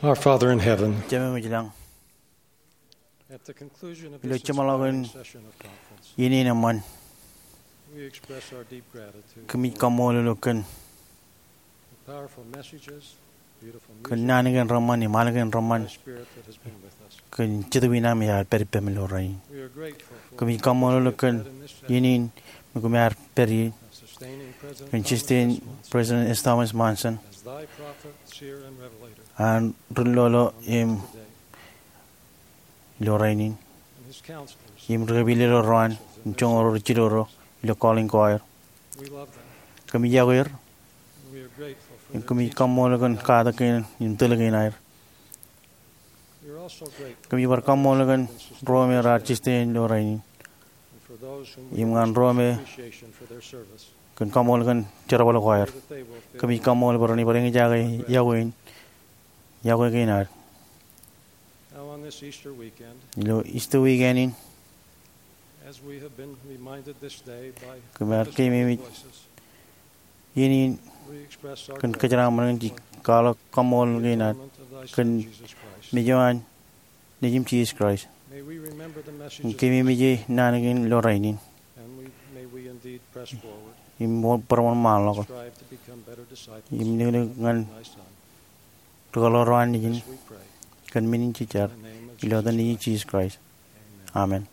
Our Father in heaven,
Jame Majilang.
at the conclusion of
Ilo
this
chamalagan
inspiring session of conference,
yini naman
we express our deep gratitude
kami kamolulukan
for powerful messages, beautiful
kan
music,
nanigan raman ni malagan raman
the Spirit that has been with us.
kan chitawina mi ar peri pemilorai
We are grateful for
kami
the
kamolulukan
in this session,
yinin magumar peri
sustaining President
kan
Thomas
chistin
S. Monson
President S. Thomas Monson
as thy prophet, seer, and revelator,
an rulolo im
today,
lorainin
and his counselors.
im rebililo ran chongoro chiloro ilo calling choir
We love them.
kami jawir
We are grateful for their
kami
teaching.
kamolulukan kada kin im tulagin air
We are also grateful
kami barkamolulukan rome ra chistin lorainin
for those whom we
im
have
ngan rome
appreciation for their service.
kan kamolulukan charabalo choir
That they will feel
kami kamol barani barang jagai yawin yawin kinar
now on this Easter weekend,
ilo isto weekendin
as we have been reminded this day by
Kumar
testimony
kami
voices,
yini
we express our
kan
gratitude
kajara man di kala kamol kinar
of thy Son,
kan
Jesus Christ.
medyan nejim Jesus Christ
May we remember the messages
kami meje nanagin lorainin
and we, may we indeed press forward,
im mo parman malok
strive to become better disciples
im nile ngan
of thy Son.
tukaloran nijin
This we pray.
kan minin chichar
In the name of
ilo
Jesus
dan ni
Christ.
Jesus Christ amen.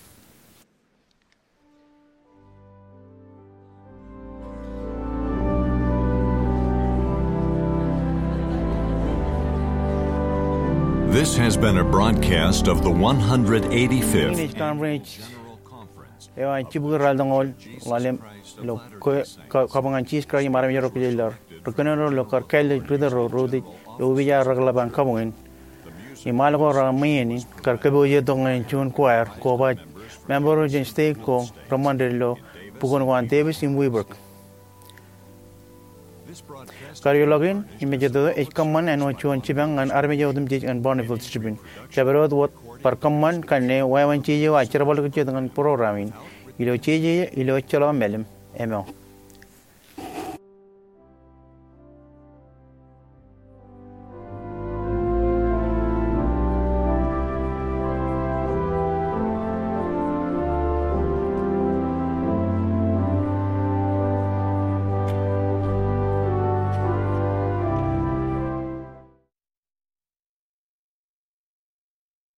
This has been a broadcast of the one hundred eighty-fifth
English conference
General Conference
ewa chibural dongol walem lo ko kabangan Jesus Christ maram yoro kilar rukanero lo karkel ridero rodi lo vija raglaban kabungin imalago ramini karkebo ye dongen chun choir ko ba member of the state ko ramandelo pugon wan Davis in Weberg Karyologin imejedo ekkamman and ochon chibang and army of them jej and bonneville tribune chaberod what parkamman kanne wayan chije wa charabal ke dengan programming ilo chije ilo chala melem emo